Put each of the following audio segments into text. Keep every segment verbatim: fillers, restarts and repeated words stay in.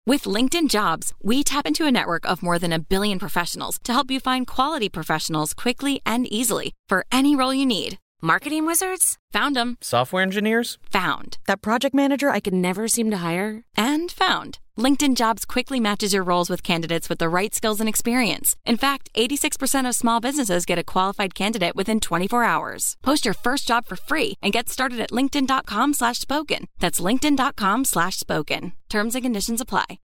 With LinkedIn Jobs, we tap into a network of more than a billion professionals to help you find quality professionals quickly and easily for any role you need. Marketing wizards? Found them. Software engineers? Found. That project manager I could never seem to hire? And found. LinkedIn Jobs quickly matches your roles with candidates with the right skills and experience. In fact, eighty-six percent of small businesses get a qualified candidate within twenty-four hours. Post your first job for free and get started at linkedin.com slash spoken. That's linkedin.com slash spoken. Terms and conditions apply.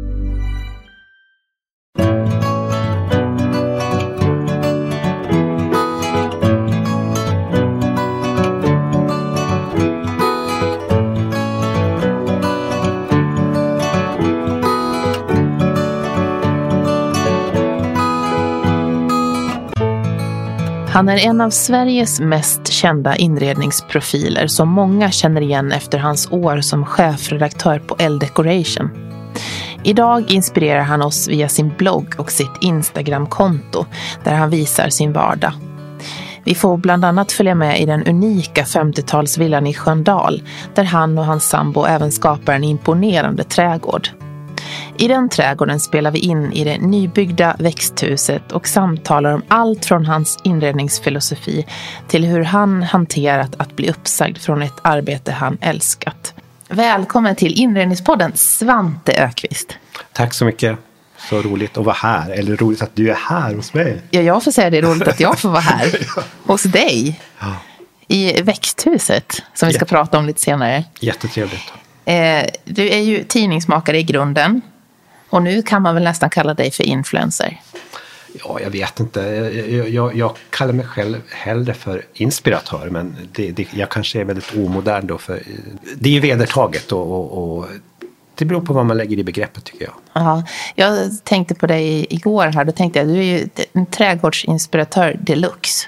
Han är en av Sveriges mest kända inredningsprofiler som många känner igen efter hans år som chefredaktör på Elle Decoration. Idag inspirerar han oss via sin blogg och sitt Instagram-konto där han visar sin vardag. Vi får bland annat följa med i den unika femtiotalsvillan i Sköndal där han och hans sambo även skapar en imponerande trädgård. I den trädgården spelar vi in i det nybyggda växthuset och samtalar om allt från hans inredningsfilosofi till hur han hanterat att bli uppsagd från ett arbete han älskat. Välkommen till Inredningspodden, Svante Öqvist. Tack så mycket. Så roligt att vara här. Eller roligt att du är här hos mig. Ja, jag får säga det är roligt att jag får vara här ja. hos dig. Ja. I växthuset som vi ska Jätte. prata om lite senare. Jättetrevligt. Eh, du är ju tidningsmakare i grunden. Och nu kan man väl nästan kalla dig för influencer. Ja, jag vet inte. Jag, jag, jag kallar mig själv hellre för inspiratör. Men det, det, jag kanske är väldigt omodern då. För, det är ju vedertaget och, och, och det beror på vad man lägger i begreppet tycker jag. Ja, jag tänkte på dig igår här. Då tänkte jag, du är ju en trädgårdsinspiratör deluxe.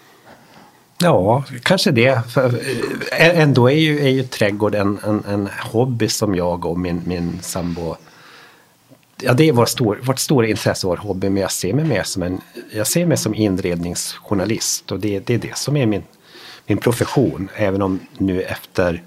Ja, kanske det. För ändå är ju, är ju trädgård en, en, en hobby som jag och min, min sambo... Ja, det är vår stor, vårt stora intresse och vår hobby, men jag ser mig mer som en, jag ser mig som inredningsjournalist och det, det är det som är min, min profession. Även om nu efter,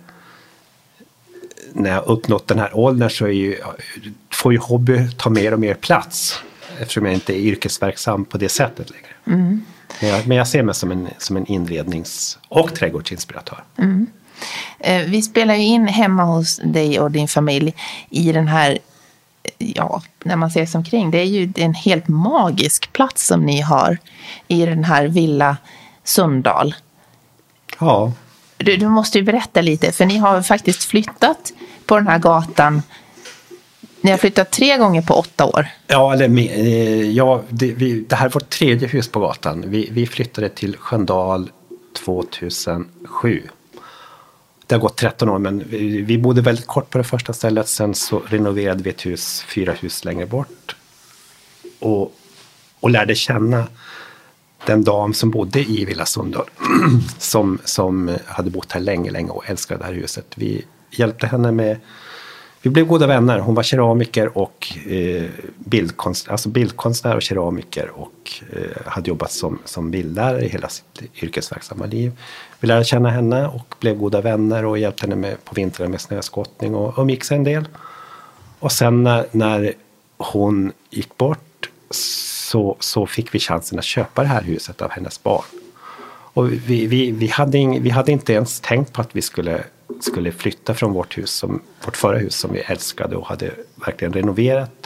när jag uppnått den här åldern så är ju, får ju hobby ta mer och mer plats eftersom jag inte är yrkesverksam på det sättet längre. Mm. Men, jag, men jag ser mig som en, som en inrednings- och trädgårdsinspiratör. Mm. Eh, vi spelar ju in hemma hos dig och din familj i den här, ja, när man ser sig omkring, det är ju en helt magisk plats som ni har i den här villa Sundal. Ja. Du, du måste ju berätta lite, för ni har faktiskt flyttat på den här gatan. Ni har flyttat tre gånger på åtta år. Ja, eller, ja det, vi, det här är vårt tredje hus på gatan. Vi, vi flyttade till Sköndal tvåtusensju. Det har gått tretton år, men vi, vi bodde väldigt kort på det första stället. Sen så renoverade vi ett hus, fyra hus längre bort. Och, och lärde känna den dam som bodde i Villa Sundal. som, som hade bott här länge, länge och älskade det här huset. Vi hjälpte henne med... Vi blev goda vänner. Hon var keramiker och eh, bildkonst, alltså bildkonstnär och keramiker och eh, hade jobbat som, som bildlärare i hela sitt yrkesverksamma liv. Vi lärde känna henne och blev goda vänner och hjälpte henne med, på vintern med snöskottning och umgicks en del. Och sen när, när hon gick bort så, så fick vi chansen att köpa det här huset av hennes barn. Och vi, vi, vi, hade, ing, vi hade inte ens tänkt på att vi skulle... skulle flytta från vårt hus, som, vårt förra hus som vi älskade och hade verkligen renoverat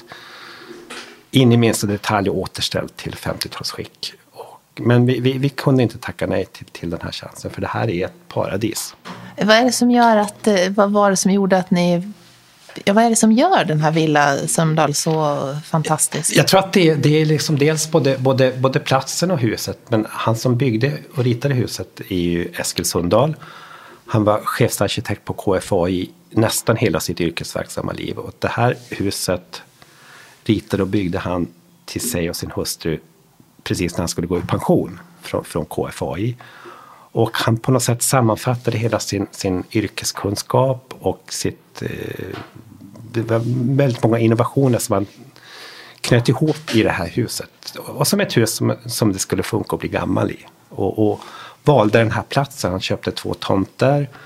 in i minsta detalj och återställt till femtiotalsskick. Och, men vi, vi, vi kunde inte tacka nej till, till den här chansen, för det här är ett paradis. Vad är det som gör att, vad var det som gjorde att ni, ja, vad är det som gör den här Villa Sundal så fantastisk? Jag tror att det, det är liksom dels både, både, både platsen och huset, men han som byggde och ritade huset är ju Eskil Sundal. Han var chefsarkitekt på K F A i nästan hela sitt yrkesverksamma liv. Och det här huset ritade och byggde han till sig och sin hustru precis när han skulle gå i pension från, från K F A i. Och han på något sätt sammanfattade hela sin, sin yrkeskunskap och sitt, eh, det var väldigt många innovationer som han knöt ihop i det här huset. Och som ett hus som, som det skulle funka och bli gammal i. Och, och valde den här platsen. Han köpte två tomter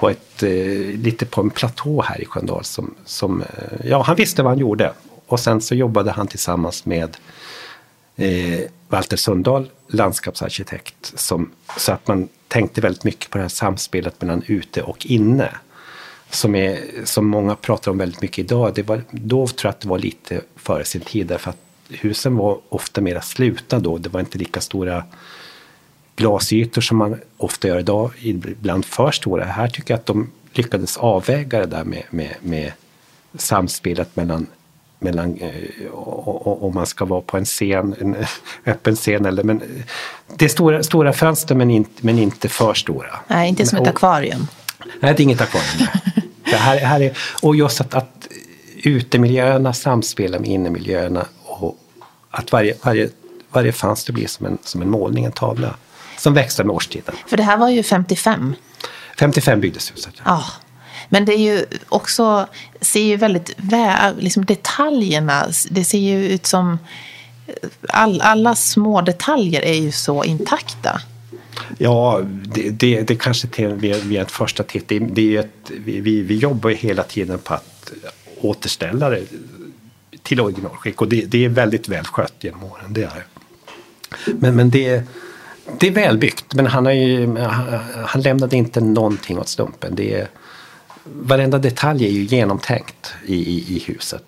på ett, eh, lite på en platå här i Sköndal. Som, som, eh, ja, han visste vad han gjorde. Och sen så jobbade han tillsammans med eh, Walter Sundahl, landskapsarkitekt. Som, så att man tänkte väldigt mycket på det här samspelet mellan ute och inne. Som, är, som många pratar om väldigt mycket idag. Det var, då tror jag att det var lite före sin tid. Därför att husen var ofta mer slutna då. Det var inte lika stora glasytor som man ofta gör idag. Ibland för stora. Här tycker jag att de lyckades avväga det där med, med, med samspelet mellan, mellan om man ska vara på en scen, en öppen scen. Eller, men det är stora, stora fönster men inte, men inte för stora. Nej, inte som ett akvarium. Nej, det är inget akvarium. Det här, här är, och just att, att utemiljöerna samspelar med innemiljöerna och att varje, varje, varje fönster blir som en, som en målning, en tavla som växlar med årstiden. För det här var ju femtiofem. femtiofem byggdes huset. Ja, men det är ju också, ser ju väldigt väl, liksom detaljerna, det ser ju ut som all, alla små detaljer är ju så intakta. Ja, det, det, det kanske till vid ett första titt. Det, det är ett, vi, vi jobbar ju hela tiden på att återställa det till originalskick. Och det, det är väldigt väl skött genom åren, det är. Men, men det, det är välbyggt. Men han, har ju, han, han lämnade inte någonting åt slumpen. Det är, varenda detalj är ju genomtänkt i, i, i huset.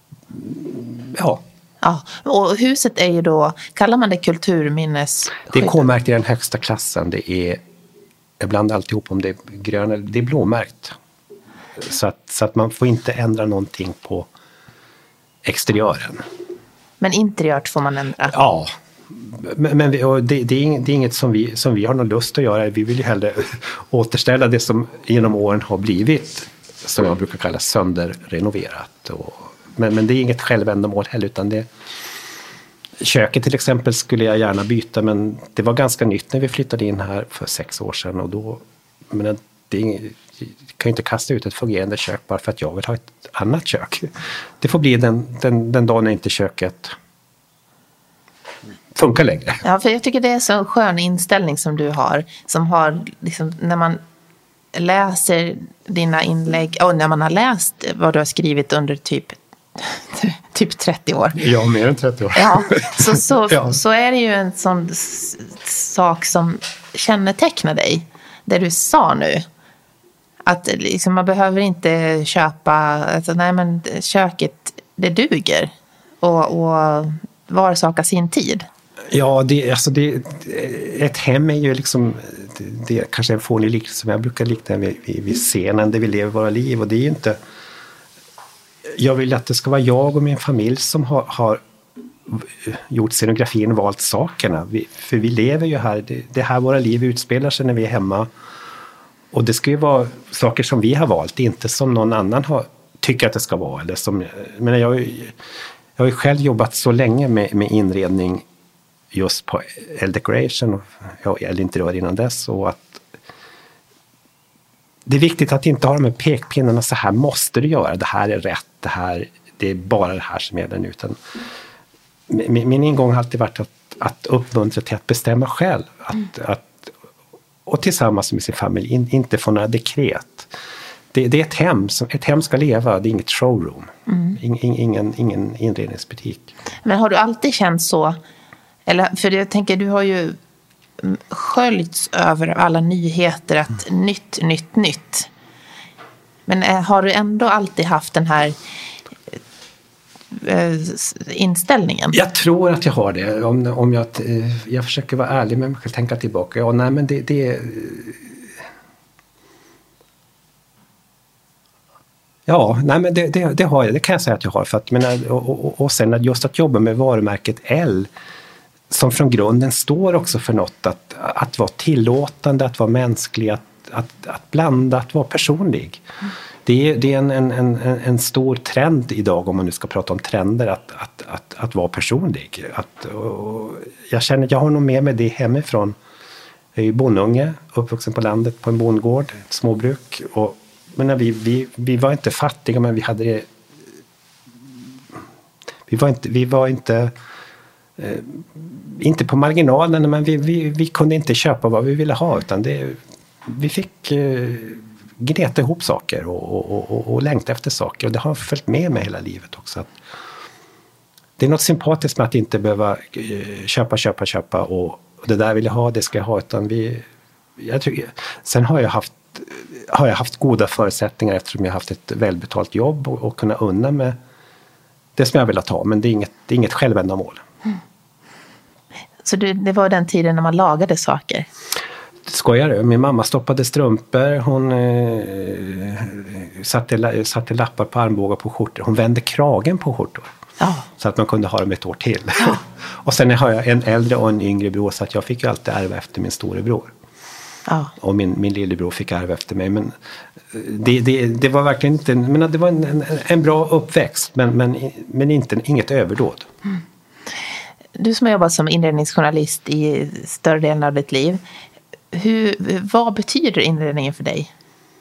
Ja. Ja, och huset är ju då, kallar man det kulturminnes? Det är K-märkt i den högsta klassen. Det är ibland alltihop om det är grön eller det är blåmärkt. Så att, så att man får inte ändra någonting på exteriören. Men interiört får man ändra? Ja, men, men vi, och det, det, är inget, det är inget som vi, som vi har någon lust att göra. Vi vill ju hellre återställa det som genom åren har blivit, som jag brukar kalla sönderrenoverat. Och, men, men det är inget självändamål heller, utan det köket till exempel skulle jag gärna byta, men det var ganska nytt när vi flyttade in här för sex år sedan. Och då, men det är inget, jag kan ju inte kasta ut ett fungerande kök bara för att jag vill ha ett annat kök. Det får bli den, den, den dagen när inte köket funkar längre. Ja, för jag tycker det är så en skön inställning som du har. Som har, liksom, när man läser dina inlägg, och när man har läst vad du har skrivit under typ typ trettio år. Ja, mer än trettio år. Ja, så, så, ja. så är det ju en sån s- sak som kännetecknar dig. Det du sa nu. Att liksom, man behöver inte köpa, alltså, nej men köket, det duger. Och, och var sak har sin tid. Ja, det, alltså det, ett hem är ju liksom, det, det är kanske en fånig liknelse som jag brukar likna vid, vid, vid scenen där vi lever våra liv. Och det är ju inte, jag vill att det ska vara jag och min familj som har, har gjort scenografin och valt sakerna. Vi, för vi lever ju här, det, det här våra liv utspelar sig när vi är hemma. Och det ska ju vara saker som vi har valt, inte som någon annan har, tycker att det ska vara. Eller som, men jag, jag har ju själv jobbat så länge med, med inredning just på L-decoration, och eller interiör innan dess. Och att det är viktigt att inte ha de här pekpinnarna, så här måste du göra, det här är rätt, det här, det är bara det här som är den. Utan min, min ingång har alltid varit att, att uppmuntra till att bestämma själv. Att, mm. att, och tillsammans med sin familj, in, inte få några dekret. Det, det är ett hem, som, ett hem ska leva, det är inget showroom. Mm. In, in, ingen, ingen inredningsbutik. Men har du alltid känt så? Eller, för jag tänker, du har ju sköljts över alla nyheter att mm. nytt, nytt, nytt. Men äh, har du ändå alltid haft den här äh, inställningen? Jag tror att jag har det. Om, om jag, jag försöker vara ärlig med mig själv, tänka tillbaka. Ja, nej, men det, det Ja, nej, men det, det, det har jag. Det kan jag säga att jag har. För att, men, och, och, och sen just att jobba med varumärket L, som från grunden står också för något, att, att vara tillåtande, att vara mänsklig, att, att, att blanda, att vara personlig. Mm. Det är, det är en, en, en, en stor trend idag, om man nu ska prata om trender, att, att, att, att vara personlig. Att, och jag känner att jag har nog med mig det hemifrån. Jag är ju bondunge, uppvuxen på landet på en bondgård, ett småbruk. Och, men när vi, vi, vi var inte fattiga, men vi hade det, vi var inte... Vi var inte Eh, inte på marginalen, men vi, vi, vi kunde inte köpa vad vi ville ha, utan det, vi fick eh, gneta ihop saker och, och, och, och längta efter saker. Och det har följt med mig hela livet också. Att det är något sympatiskt med att inte behöva köpa, köpa, köpa och det där vill jag ha, det ska jag ha. Utan vi, jag tycker, sen har jag haft har jag haft goda förutsättningar eftersom jag har haft ett välbetalt jobb och, och kunna unna med det som jag vill ha, men det är inget, det är inget självändamål. Mm. Så det, det var den tiden när man lagade saker? Skojar du? Min mamma stoppade strumpor, hon eh, satte, satte lappar på armbågar på skjortor, hon vände kragen på skjortor. Ja. Så att man kunde ha dem ett år till. Ja. Och sen har jag en äldre och en yngre bror så att jag fick ju alltid ärva efter min storebror. Ja. Och min, min lillebror fick ärva efter mig. Men det, det, det var verkligen inte, men det var en, en, en bra uppväxt men, men, men inte, inget överdåd. Mm. Du som har jobbat som inredningsjournalist i större delen av ditt liv. Hur, vad betyder inredningen för dig?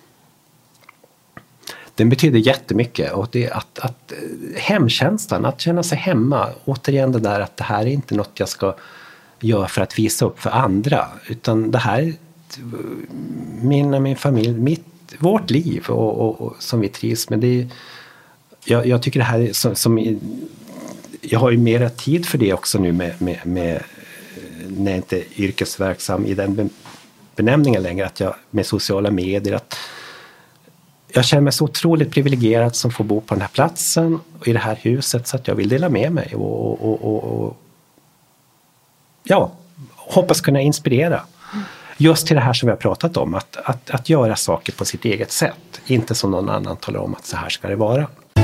Den betyder jättemycket och det är att, att hemkänslan, att känna sig hemma, återigen det där att det här är inte något jag ska göra för att visa upp för andra utan det här är min och min familj, mitt, vårt liv och, och, och som vi trivs med. Det är, jag, jag tycker det här är som, som jag har ju mera tid för det också nu med, med, med när jag inte är yrkesverksam i den benämningen längre, att jag med sociala medier att jag känner mig så otroligt privilegierad som får bo på den här platsen och i det här huset så att jag vill dela med mig och, och, och, och ja, hoppas kunna inspirera. Just till det här som vi har pratat om, att, att, att göra saker på sitt eget sätt. Inte som någon annan talar om att så här ska det vara.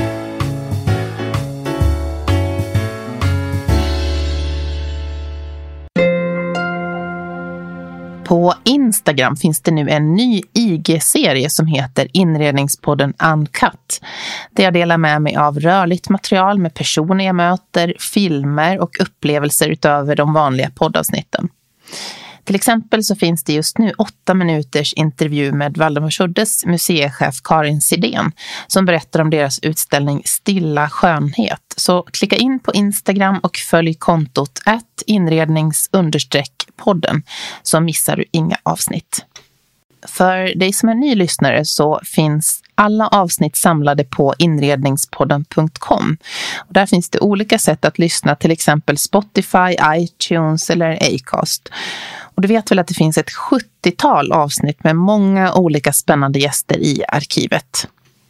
På Instagram finns det nu en ny I G-serie som heter Inredningspodden Uncut. Där jag delar med mig av rörligt material med personer jag möter, filmer och upplevelser utöver de vanliga poddavsnitten. Till exempel så finns det just nu åtta minuters intervju med Valdemarsuddes museichef Karin Sidén som berättar om deras utställning Stilla skönhet. Så klicka in på Instagram och följ kontot at inrednings understreck podden så missar du inga avsnitt. För dig som är ny lyssnare så finns alla avsnitt samlade på inredningspodden punkt com. Och där finns det olika sätt att lyssna, till exempel Spotify, iTunes eller Acast. Och du vet väl att det finns ett sjuttiotal avsnitt med många olika spännande gäster i arkivet.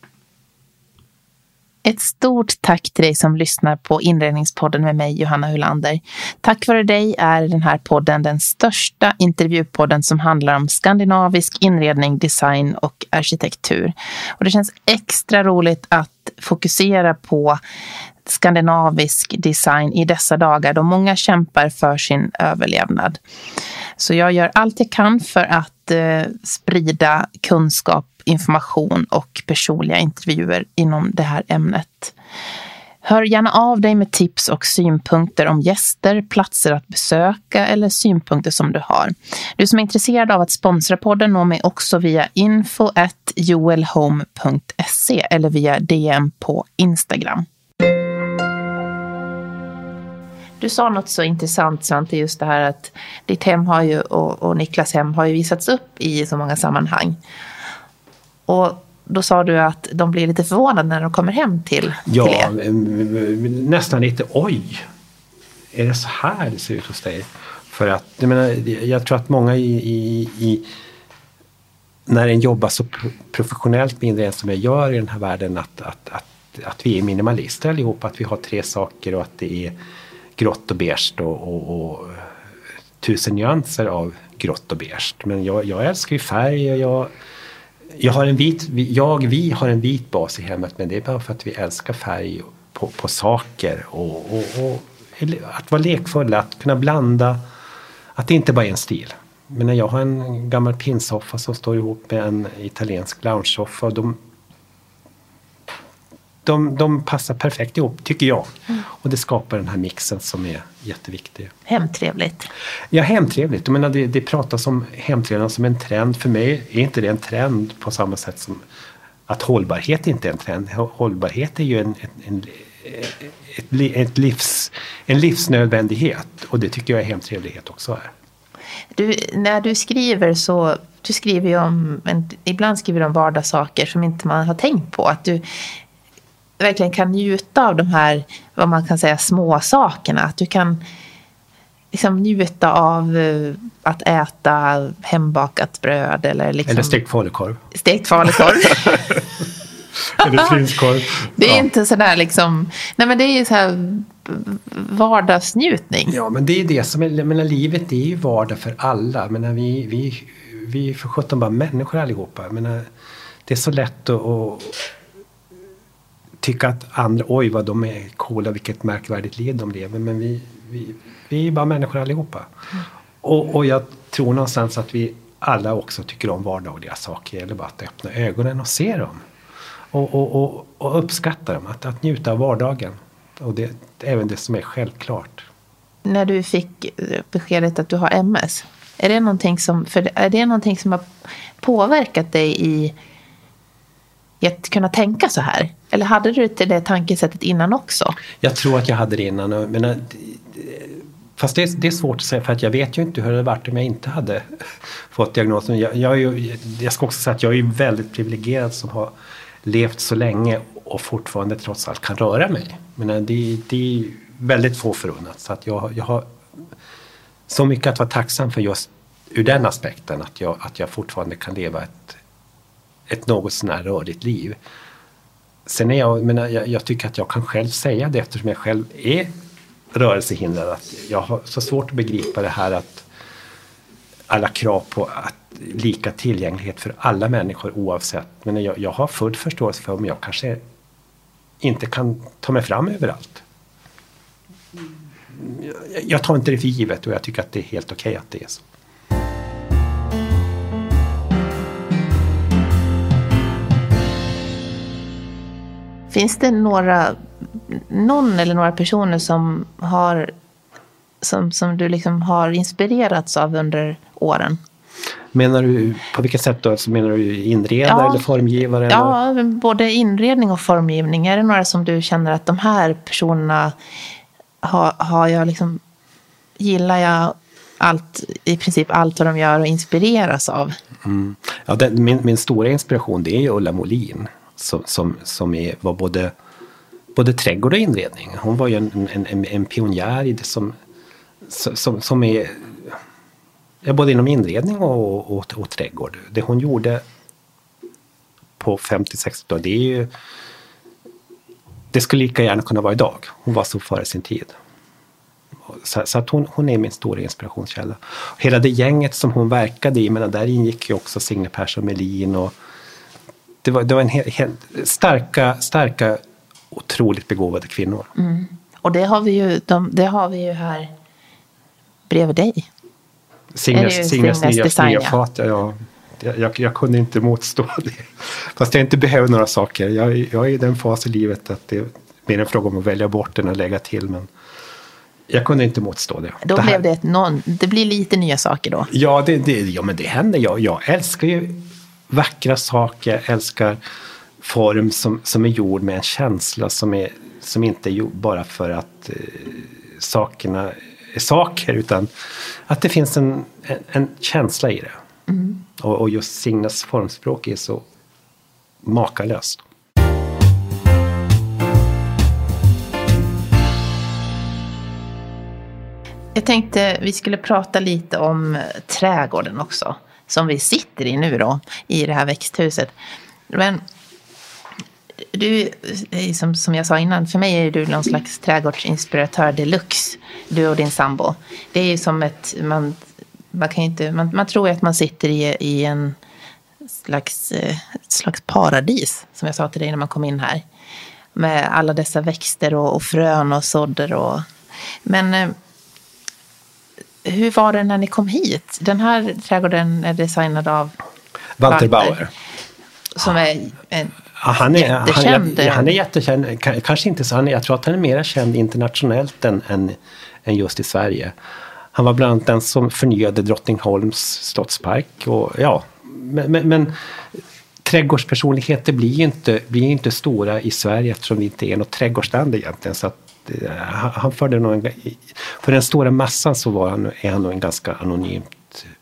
Ett stort tack till dig som lyssnar på Inredningspodden med mig, Johanna Hylander. Tack vare dig är den här podden den största intervjupodden som handlar om skandinavisk inredning, design och arkitektur. Och det känns extra roligt att fokusera på skandinavisk design i dessa dagar då många kämpar för sin överlevnad. Så jag gör allt jag kan för att eh, sprida kunskap, information och personliga intervjuer inom det här ämnet. Hör gärna av dig med tips och synpunkter om gäster, platser att besöka eller synpunkter som du har. Du som är intresserad av att sponsra podden når mig också via info at joelhome punkt se eller via D M på Instagram. Du sa något så intressant, Svante, just det här att ditt hem har ju, och, och Niklas hem har ju visats upp i så många sammanhang. Och då sa du att de blir lite förvånade när de kommer hem till, ja, till er. Nästan lite, oj, är det så här det ser ut hos dig? För att, jag menar, jag tror att många i, i, i när en jobbar så professionellt med inredning som jag gör i den här världen, att, att, att, att vi är minimalister allihop, att vi har tre saker och att det är grått och beige och, och, och tusen nyanser av grått och beige. Men jag, jag älskar ju färg och jag, jag har en vit, jag, vi har en vit bas i hemmet, men det är bara för att vi älskar färg på, på saker och, och, och att vara lekfulla, att kunna blanda, att det inte bara är en stil. Men när jag har en gammal pinsoffa som står ihop med en italiensk lounge-soffa, de De, de passar perfekt ihop, tycker jag. Mm. Och det skapar den här mixen som är jätteviktig. Hemtrevligt. Ja, hemtrevligt. Jag menar, det, det pratas om hemtrevnad som en trend. För mig är inte det en trend på samma sätt som att hållbarhet inte är en trend. Hållbarhet är ju en, en, en, ett, ett livs, en livsnödvändighet. Och det tycker jag är hemtrevlighet också är. Du, när du skriver så du skriver ju om, en, ibland skriver du om vardagssaker som inte man har tänkt på. Att du verkligen kan njuta av de här, vad man kan säga, små sakerna. Att du kan liksom njuta av att äta hembakat bröd. Eller, liksom, eller stekt falukorv. Stekt falukorv. eller prinskorv. Det är ja. inte sådär liksom, nej men det är ju så här vardagsnjutning. Ja, men det är det som är, menar, livet är ju vardag för alla. Menar, vi, vi, vi är för sjutton bara människor allihopa. Menar, det är så lätt att, att tycka att andra, oj vad de är coola, vilket märkvärdigt liv de lever. Men vi, vi, vi är bara människor allihopa. Mm. Och, och jag tror någonstans att vi alla också tycker om vardagliga saker. Eller bara att öppna ögonen och se dem. Och, och, och, och uppskatta dem, att, att njuta av vardagen. Och det, det är även det som är självklart. När du fick beskedet att du har M S, är det någonting som, för är det någonting som har påverkat dig i, i att kunna tänka så här? Eller hade du det, det tankesättet innan också? Jag tror att jag hade det innan. Men, fast det är, det är svårt att säga, för att jag vet ju inte hur det hade varit om jag inte hade fått diagnosen. Jag, jag, är ju, jag ska också säga att jag är ju väldigt privilegierad som har levt så länge och fortfarande trots allt kan röra mig. Men det, det är väldigt få förunnat. Så att jag, jag har så mycket att vara tacksam för just ur den aspekten. Att jag, att jag fortfarande kan leva ett, ett något sån här rörligt liv. Sen är jag, men jag, jag tycker att jag kan själv säga det eftersom jag själv är rörelsehindrad. Att jag har så svårt att begripa det här att alla krav på att lika tillgänglighet för alla människor oavsett. Men jag, jag har full förståelse för om jag kanske inte kan ta mig fram överallt. Jag, jag tar inte det för givet och jag tycker att det är helt okej att det är så. Finns det några, någon eller några personer som har som, som du liksom har inspirerats av under åren? Menar du, på vilket sätt då? Så menar du inredare ja, eller formgivare? Ja, eller? både inredning och formgivning. Är det några som du känner att de här personerna har, har jag liksom, gillar jag allt, i princip allt vad de gör och inspireras av? Mm. Ja, den, min, min stora inspiration det är ju Ulla Molin som, som, som är, var både, både trädgård och inredning. Hon var ju en, en, en, en pionjär i det som, som, som är ja, både inom inredning och, och, och trädgård. Det hon gjorde på femtio-sextio-talet, det är ju det skulle lika gärna kunna vara idag. Hon var så före sin tid. Så, så att hon, hon är min stora inspirationskälla. Hela det gänget som hon verkade i, men där ingick ju också Signe Persson Melin och det var, det var en hel, hel, starka, starka, otroligt begåvade kvinnor. Mm. Och det har vi ju, de, det har vi ju här bredvid dig. Signes, Signes nya, nya fat, ja, jag, jag, jag kunde inte motstå det. Fast jag inte behöver några saker. Jag, jag är i den fas i livet att det är mer en fråga om att välja bort den och lägga till, men jag kunde inte motstå det. Då det blev här, det ett någon, det blir lite nya saker då. Ja, det, det, ja men det händer. Jag, jag älskar ju vackra saker. Jag älskar form som, som är gjord med en känsla som, är, som inte är gjord bara för att eh, sakerna är saker, utan att det finns en, en, en känsla i det. Mm. Och, och just Signes formspråk är så makalöst. Jag tänkte vi skulle prata lite om trädgården också, som vi sitter i nu då, i det här växthuset. Men du, som, som jag sa innan, för mig är du någon slags trädgårdsinspiratör deluxe, du och din sambo. Det är ju som ett, man, man kan inte, man, man tror att man sitter i, i en slags, ett slags paradis, som jag sa till dig när man kom in här. Med alla dessa växter och, och frön och sådder och, men hur var det när ni kom hit? Den här trädgården är designad av Walter Bauer. Som är en ja, han är jättekänd. Han, han är jättekänd. Kanske inte så. Han är, jag tror att han är mer känd internationellt än, än, än just i Sverige. Han var bland annat den som förnyade Drottningholms slottspark. Och, ja, men, men, men trädgårdspersonligheter blir ju inte, blir inte stora i Sverige eftersom vi inte är något trädgårdsland egentligen. Så att han förde nog en, för den stora massan så var han, är han nog en ganska anonymt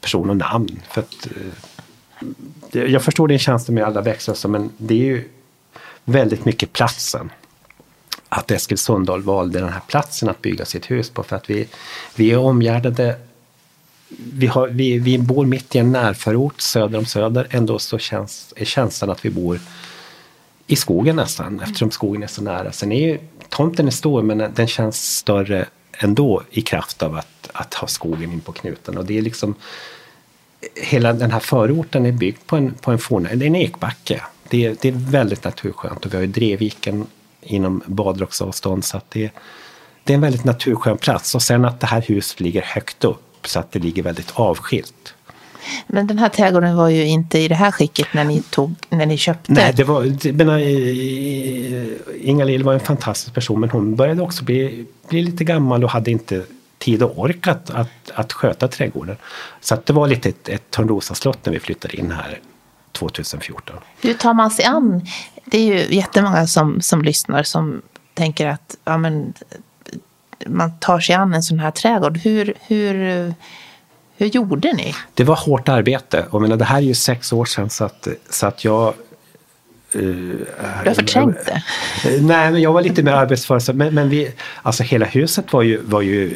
person och namn. För att, eh, jag förstår din känsla med alla växter, men det är ju väldigt mycket platsen. Att Eskil Sundahl valde den här platsen att bygga sitt hus på. För att vi, vi är omgärdade, vi, har, vi, vi bor mitt i en närförort söder om Söder. Ändå så känns, är känslan att vi bor i skogen nästan, eftersom skogen är så nära. Sen är ju, tomten är stor, men den känns större ändå i kraft av att, att ha skogen in på knuten. Och det är liksom, hela den här förorten är byggd på en, på en forna, det är en ekbacke. Det är, det är väldigt naturskönt, och vi har ju Dreviken inom badrocksavstånd, så att det, det är en väldigt naturskön plats. Och sen att det här huset ligger högt upp, så att det ligger väldigt avskilt. Men den här trädgården var ju inte i det här skicket när ni, tog, när ni köpte. Nej, det var, men, Inga-Lill var en fantastisk person, men hon började också bli, bli lite gammal och hade inte tid och ork att, att, att sköta trädgården. Så att det var lite ett, ett Törnrosaslott när vi flyttade in här tjugohundrafjorton. Hur tar man sig an? Det är ju jättemånga som, som lyssnar som tänker att ja, men, man tar sig an en sån här trädgård. Hur, hur, hur gjorde ni? Det var hårt arbete. Och menar, det här är ju sex år sedan, så att, så att jag... Uh, du har förträngt det? Uh, nej, men jag var lite mer arbetsför. Men, men vi, alltså hela huset var ju... Var ju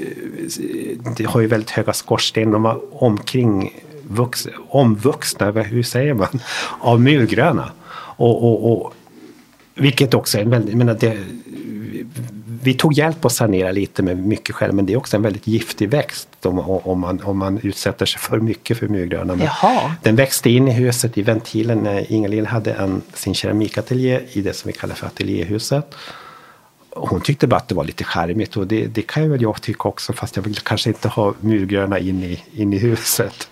uh, det har ju väldigt höga skorsten. De var omkring... Vux, omvuxna, hur säger man, av murgröna. Och, och, och, vilket också är en väldigt, menar det, vi tog hjälp att sanera lite med mycket själv, men det är också en väldigt giftig växt om, om, man, om man utsätter sig för mycket för murgröna. Jaha. Den växte in i huset i ventilen när Inga-Lill hade en, sin keramikateljé i det som vi kallar för ateljéhuset. Hon tyckte bara att det var lite skärmigt, och det, det kan ju väl jag tycka också, fast jag vill kanske inte ha murgröna in i, in i huset.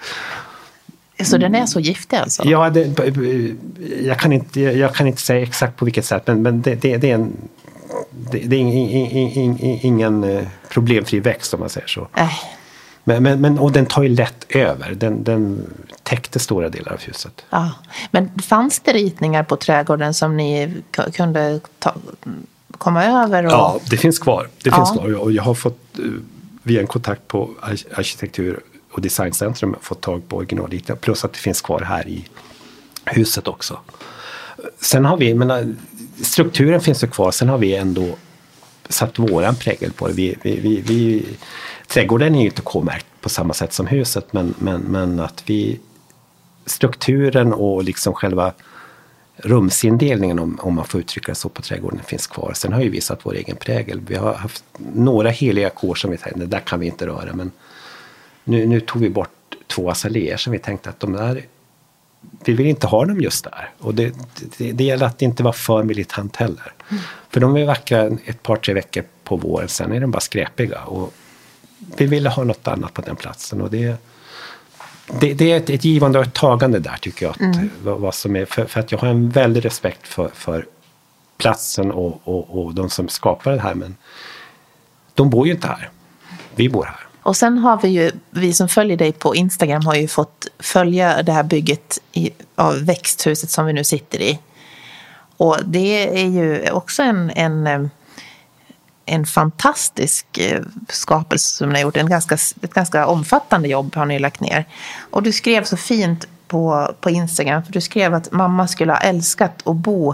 Så den är så giftig alltså? Ja, det, jag, kan inte, jag kan inte säga exakt på vilket sätt, men, men det, det, det är, en, det, det är ingen, ingen problemfri växt om man säger så. Äh. Men, men, men, och den tar ju lätt över, den, den täckte stora delar av huset. Ja. Men fanns det ritningar på trädgården som ni k- kunde ta, komma över? Och... Ja, det finns kvar. Det ja. finns kvar. Och jag har fått via en kontakt på arkitektur- och designcentrum fått tag på originalritningar, plus att det finns kvar här i huset också. Sen har vi, men strukturen finns ju kvar, sen har vi ändå satt våran prägel på det. Vi, vi, vi, vi, trädgården är ju inte K-märkt på samma sätt som huset, men, men, men att vi, strukturen och liksom själva rumsindelningen, om, om man får uttrycka det så, på trädgården finns kvar. Sen har ju vi satt vår egen prägel. Vi har haft några heliga kår som vi tänkte, där kan vi inte röra, men Nu, nu tog vi bort två azaleer som vi tänkte att de där, vi vill inte ha dem just där. Och det, det, det gäller att det inte var för militant heller. Mm. För de är vackra ett par, tre veckor på våren, sen är de bara skräpiga. Och vi ville ha något annat på den platsen. Och det, det, det är ett, ett givande och ett tagande där, tycker jag. Att, mm. vad, vad som är, för, för att jag har en väldig respekt för, för platsen och, och, och de som skapar det här. Men de bor ju inte här. Vi bor här. Och sen har vi ju, vi som följer dig på Instagram har ju fått följa det här bygget i, av växthuset som vi nu sitter i. Och det är ju också en, en, en fantastisk skapelse som ni har gjort. En ganska, ett ganska omfattande jobb har ni lagt ner. Och du skrev så fint på, på Instagram, för du skrev att mamma skulle ha älskat att bo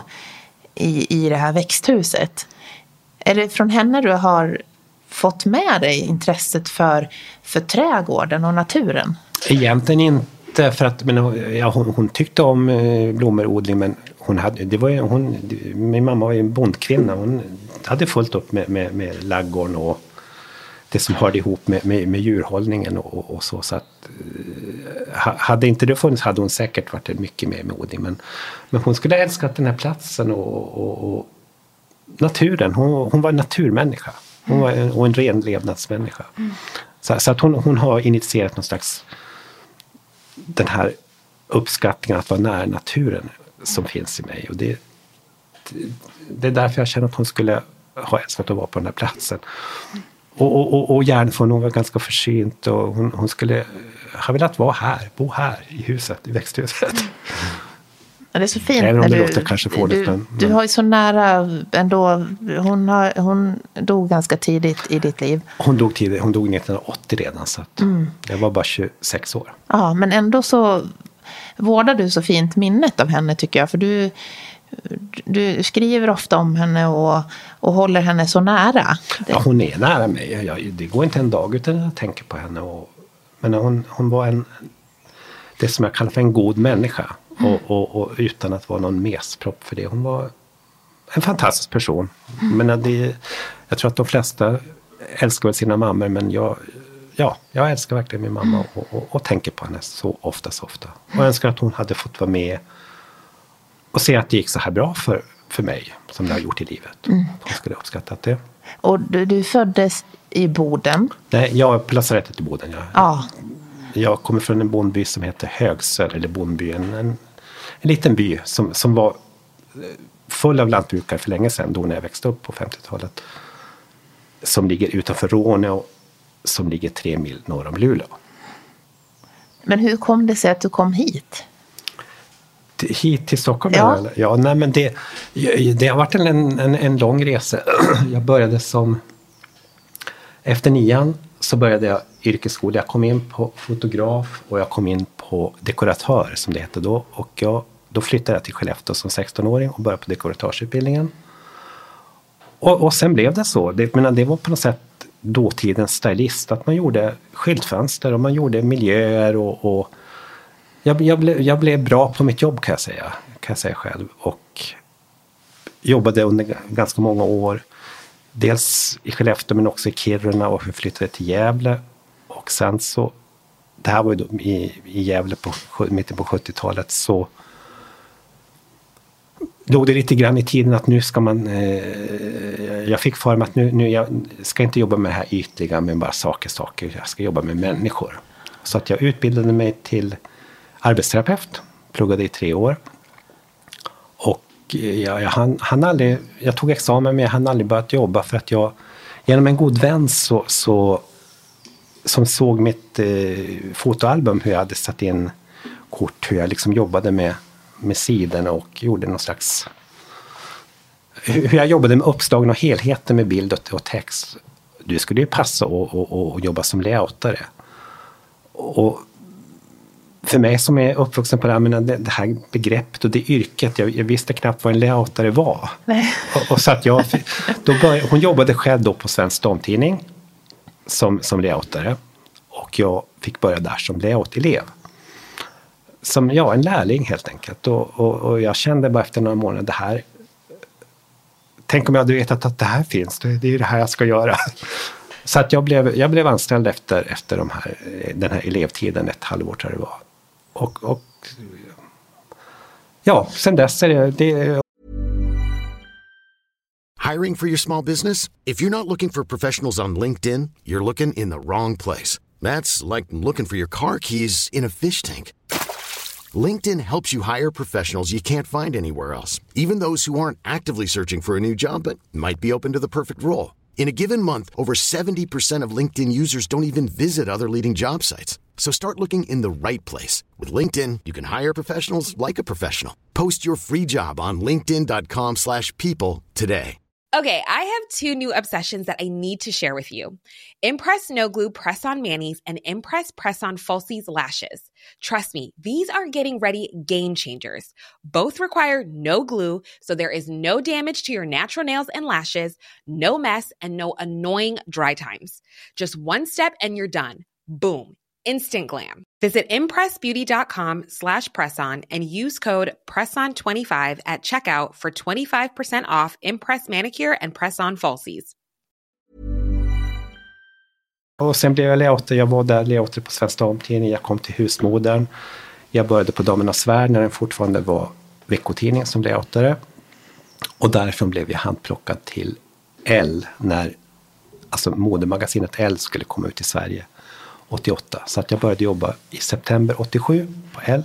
i, i det här växthuset. Är det från henne du har fått med dig intresset för, för trädgården och naturen? Egentligen inte, för att men, ja, hon, hon tyckte om eh, blommerodling, men hon hade, det var ju, hon, min mamma var ju en bondkvinna. Hon hade fullt upp med, med, med laggården och det som hörde ihop med, med, med djurhållningen och, och, och så. Så att, eh, hade inte det funnits hade hon säkert varit mycket mer med odling. Men, men hon skulle ha älskat den här platsen och, och, och naturen. Hon, hon var en naturmänniska. Hon var en, och en ren levnadsmänniska. Mm. Så, så att hon, hon har initierat någon slags den här uppskattningen att vara nära naturen som mm. finns i mig. Och det, det, det är därför jag känner att hon skulle ha älskat att vara på den här platsen. Mm. Och, och, och, och gärna för hon var ganska försynt och hon, hon skulle ha velat vara här, bo här i huset, i växthuset. Mm. Ja, det är så fint. Även om det du, låter kanske fåligt. Du, men, du har ju så nära ändå. Hon, har, hon dog ganska tidigt i ditt liv. Hon dog tidigt. Hon dog nittonhundraåttio redan. Så att mm. jag var bara tjugosex år. Ja, men ändå så vårdar du så fint minnet av henne tycker jag. För du, du skriver ofta om henne och, och håller henne så nära. Ja, hon är nära mig. Jag, det går inte en dag utan jag tänker på henne. Och, men hon, hon var en, det som jag kallar för en god människa. Mm. Och, och, och utan att vara någon mespropp för det. Hon var en fantastisk person. Mm. Men det, jag tror att de flesta älskar sina mammor. Men jag, ja, jag älskar verkligen min mamma. Mm. Och, och, och tänker på henne så ofta, så ofta. Och jag önskar att hon hade fått vara med. Och se att det gick så här bra för, för mig. Som det har gjort i livet. Mm. Hon skulle uppskatta det. Och du, du föddes i Boden? Nej, jag är på lasarettet i Boden. Jag, ja. jag kommer från en bondby som heter Högsöl. Eller bondby. En, en, en liten by som, som var full av lantbrukare för länge sedan. Då när jag växte upp på femtiotalet. Som ligger utanför Råneå. Som ligger tre mil norr om Luleå. Men hur kom det sig att du kom hit? Hit till Stockholm? Ja. Eller? Ja, nej men det, det har varit en, en, en lång resa. Jag började som... Efter nian så började jag yrkesskola. Jag kom in på fotograf och jag kom in på dekoratör som det hette då. Och jag, då flyttade jag till Skellefteå som sexton-åring och började på dekoratörsutbildningen. Och, och sen blev det så. Det, men det var på något sätt dåtidens stylist. Att man gjorde skyltfönster och man gjorde miljöer och... och Jag, jag, blev, jag blev bra på mitt jobb kan jag säga, kan jag säga själv. Och jobbade under ganska många år. Dels i Skellefteå men också i Kiruna och flyttade till Gävle. Och sen så, det här var ju då i, i Gävle på mitten på sjuttiotalet så låg det lite grann i tiden att nu ska man, eh, jag fick för mig att nu, nu jag ska inte jobba med det här ytliga med bara saker, saker. Jag ska jobba med människor. Så att jag utbildade mig till arbetsterapeut, pluggade i tre år. Och jag, jag, han, han aldrig, jag tog examen men jag hann aldrig börjat jobba för att jag, genom en god vän så, så, som såg mitt eh, fotoalbum hur jag hade satt in kort, hur jag liksom jobbade med, med sidorna och gjorde någon slags, hur, hur jag jobbade med uppslagen och helheten med bild och, och text. Du skulle ju passa och, och, och jobba som layoutare. Och för mig som är uppvuxen på det här, men det, det här begreppet och det yrket, jag, jag visste knappt vad en layoutare var. Nej. Och, och så att jag, då började, hon jobbade själv då på Svensk Damtidning som, som layoutare. Och jag fick börja där som layout-elev. Som, ja, en lärling helt enkelt. Och, och, och jag kände bara efter några månader, det här, tänk om jag hade vetat att det här finns, det, det är det här jag ska göra. Så att jag blev, jag blev anställd efter, efter de här, den här elevtiden, ett halvår tror jag det var. Och, och ja, sen dess är det, det... Hiring for your small business? If you're not looking for professionals on LinkedIn, you're looking in the wrong place. That's like looking for your car keys in a fish tank. LinkedIn helps you hire professionals you can't find anywhere else, even those who aren't actively searching for a new job but might be open to the perfect role. In a given month, over seventy percent of LinkedIn users don't even visit other leading job sites. So start looking in the right place. With LinkedIn, you can hire professionals like a professional. Post your free job on linkedin dot com slash people today. Okay, I have two new obsessions that I need to share with you. Impress No Glue Press-On Manis and Impress Press-On Falsies Lashes. Trust me, these are getting ready game changers. Both require no glue, so there is no damage to your natural nails and lashes, no mess, and no annoying dry times. Just one step and you're done. Boom. Instant glam. Visit impressbeauty.com slash presson and use code presson twenty-five at checkout for twenty-five percent off Impress Manicure and Press-On Falsies. Och sen blev jag layouter. Jag var där layouter på Svensk Damtidning. Jag kom till Husmodern. Jag började på Damernas Värld när den fortfarande var veckotidning som layoutare. Och därifrån blev jag handplockad till L när alltså modemagasinet L skulle komma ut i Sverige åttioåtta. Så att jag började jobba i september åttiosju på L.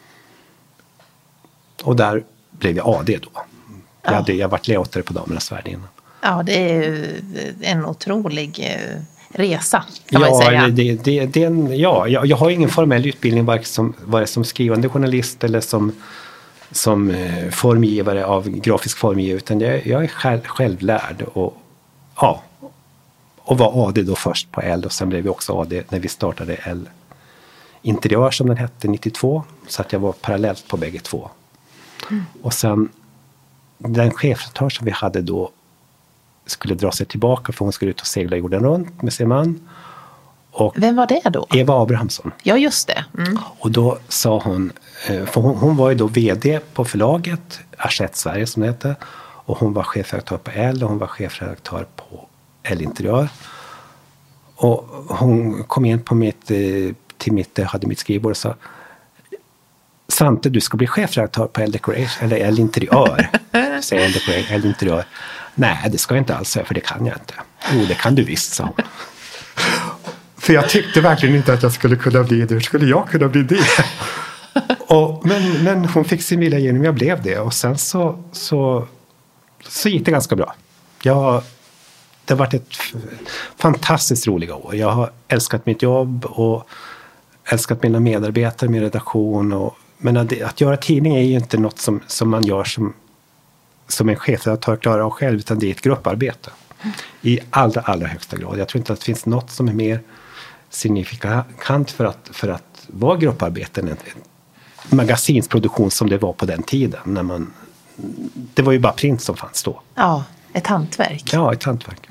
Och där blev jag A D då. Jag hade jag varit layoutare på Damernas Värld innan. Ja, det är ju en otrolig resa kan ja, man säga. Det, det, det är en, ja, jag, jag har ingen formell utbildning vare som, vare som skrivande journalist eller som som formgivare av grafisk formgivare, utan jag, jag är själv, självlärd och ja, och var A D då först på L och sen blev vi också A D när vi startade L Interiör som den hette nittiotvå, så att jag var parallellt på bägge två. Mm. Och sen den chefredaktör som vi hade då skulle dra sig tillbaka för hon skulle ut och segla jorden runt med sin man. Och vem var det då? Eva Abrahamsson. Ja, just det. Mm. Och då sa hon, för hon, hon var ju då vd på förlaget, Hachette Sverige som det heter, och hon var chefredaktör på L och hon var chefredaktör på L Interiör. Och hon kom in på mitt, till mitt, hade mitt skrivbord och sa: Svante, du ska bli chefredaktör på L Decoration, eller L Interiör. Säger L Decoration, L Interiör. Nej, det ska jag inte alls säga, för det kan jag inte. Jo, det kan du visst, sa hon. För jag tyckte verkligen inte att jag skulle kunna bli det. Hur skulle jag kunna bli det? Och, men, men hon fick sin vilja igenom, jag blev det. Och sen så, så, så gick det ganska bra. Jag, det har varit ett fantastiskt roliga år. Jag har älskat mitt jobb och älskat mina medarbetare, min redaktion. Och, men att, att göra tidning är ju inte något som, som man gör som, som en chefredaktör klarar av själv, utan det är ett grupparbete. I allra, allra högsta grad. Jag tror inte att det finns något som är mer signifikant för att, för att vara grupparbete än en magasinsproduktion som det var på den tiden. När man, det var ju bara print som fanns då. Ja, ett hantverk. Ja, ett hantverk.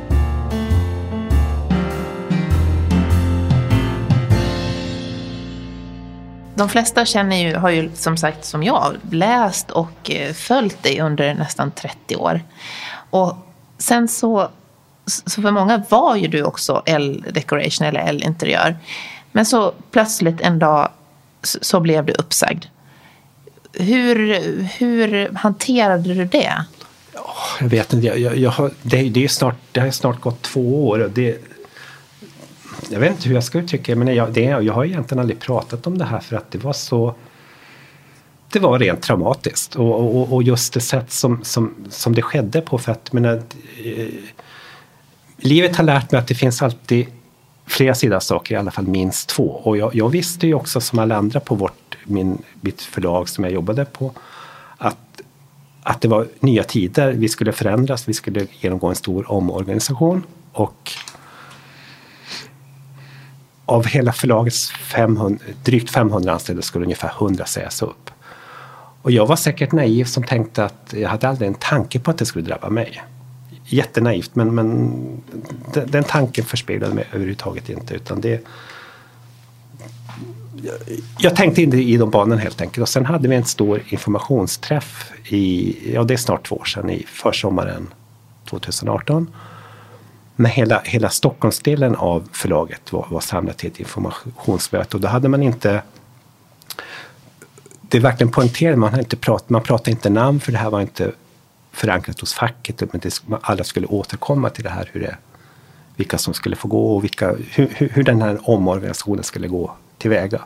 De flesta känner ju, har ju som sagt som jag läst och följt dig under nästan trettio år. Och sen så, så för många var ju du också L Decoration eller L Interiör. Men så plötsligt en dag så, så blev du uppsagd. Hur, hur hanterade du det? Ja, jag vet inte. Jag, jag, jag har, det, det, är snart, det har snart gått två år. Och det, jag vet inte hur jag ska uttrycka det, men jag, det, jag har egentligen aldrig pratat om det här för att det var så... Det var rent traumatiskt och, och, och just det sätt som, som, som det skedde på, för att menar, eh, livet har lärt mig att det finns alltid flera sidor saker, i alla fall minst två. Och jag, jag visste ju också som alla andra på vårt, min, mitt förlag som jag jobbade på att, att det var nya tider, vi skulle förändras, vi skulle genomgå en stor omorganisation och av hela förlagets femhundra, drygt femhundra anställda skulle ungefär hundra sägas upp. Och jag var säkert naiv som tänkte att jag hade aldrig en tanke på att det skulle drabba mig. Jättenaivt, men, men den, den tanken förspeglade mig överhuvudtaget inte. Utan det, jag, jag tänkte inte i de banorna helt enkelt. Och sen hade vi en stor informationsträff i, ja det är snart två år sedan, i försommaren tjugoarton. När hela, hela Stockholmsdelen av förlaget var, var samlat till ett informationsmöte. Och då hade man inte... Det är verkligen poängterat, man har inte pratat, man pratar inte namn, för det här var inte förankrat hos facket, men det, alla skulle återkomma till det här, hur det, vilka som skulle få gå och vilka, hur, hur, hur den här omorganisationen skulle gå tillväga.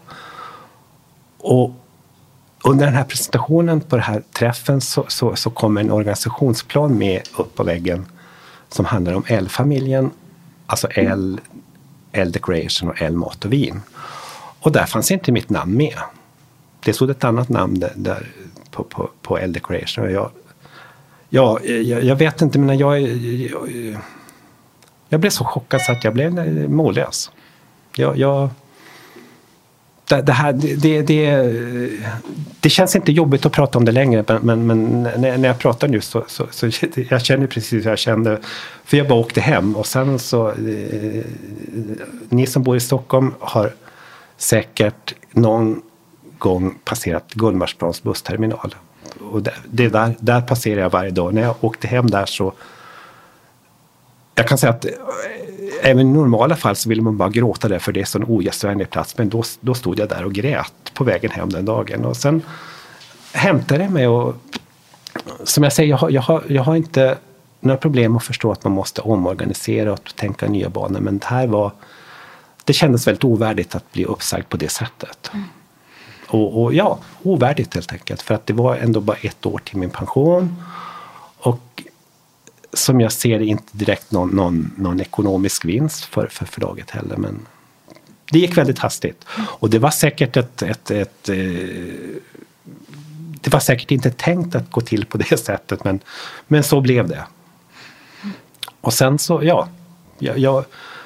Och under den här presentationen på den här träffen så, så, så kom en organisationsplan med upp på väggen som handlar om L-familjen, alltså L, L Decoration och L Mat och Vin. Och där fanns inte mitt namn med. Det stod ett annat namn där, där på, på, på L Decoration. Jag, jag, jag, jag vet inte, men jag, jag, jag blev så chockad så att jag blev mållös. Jag, jag, det, det, här, det, det, det känns inte jobbigt att prata om det längre, men, men, men när jag pratar nu så, så, så jag känner precis hur jag kände. För jag bara åkte hem och sen så eh, ni som bor i Stockholm har säkert någon gång passerat Gullmarsplans bussterminal. Och det, det där, där passerar jag varje dag. När jag åkte hem där så... Jag kan säga att även i normala fall så vill man bara gråta där, för det är så en ogästvänlig plats. Men då, då stod jag där och grät på vägen hem den dagen. Och sen hämtade jag mig och... Som jag säger, jag har, jag har, jag har inte några problem att förstå att man måste omorganisera och tänka nya banor. Men det här var... Det kändes väldigt ovärdigt att bli uppsagd på det sättet. Mm. Och, och ja, ovärdigt helt enkelt. För att det var ändå bara ett år till min pension. Och som jag ser det inte direkt någon, någon, någon ekonomisk vinst för, för förlaget heller. Men det gick väldigt hastigt. Och det var säkert ett... ett, ett, ett det det var säkert inte tänkt att gå till på det sättet, men, men så blev det. Och sen så, ja, jag, jag,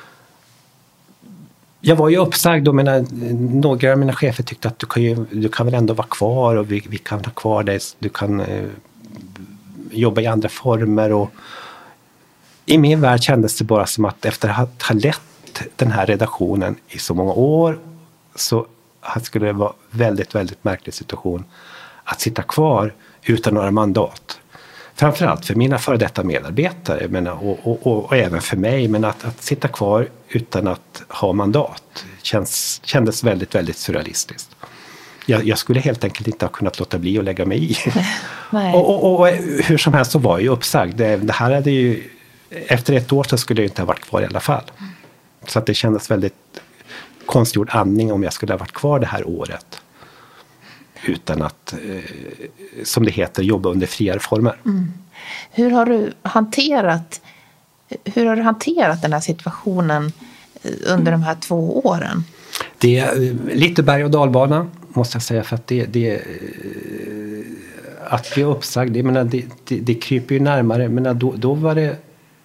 jag var ju uppsagd och mina, några av mina chefer tyckte att du kan, ju, du kan väl ändå vara kvar och vi, vi kan ha kvar dig, du kan eh, jobba i andra former. Och i min värld kändes det bara som att efter att ha lett den här redaktionen i så många år så skulle det vara väldigt, väldigt märklig situation att sitta kvar utan några mandat. Framförallt för mina före detta medarbetare men, och, och, och, och även för mig, men att, att sitta kvar utan att ha mandat känns, kändes väldigt, väldigt surrealistiskt. Jag, jag skulle helt enkelt inte ha kunnat låta bli att lägga mig i. och, och, och hur som helst så var jag ju uppsagd. Det, det här hade ju, efter ett år så skulle jag inte ha varit kvar i alla fall. Så att det kändes väldigt konstgjord andning om jag skulle ha varit kvar det här året. Utan att, eh, som det heter, jobba under friare former. Mm. Hur har du hanterat hur har du hanterat den här situationen under de här två åren? Det är lite berg- och dalbana måste jag säga, för att det, det att bli uppsagd, jag menar, det, det, det kryper ju närmare, men då, då var det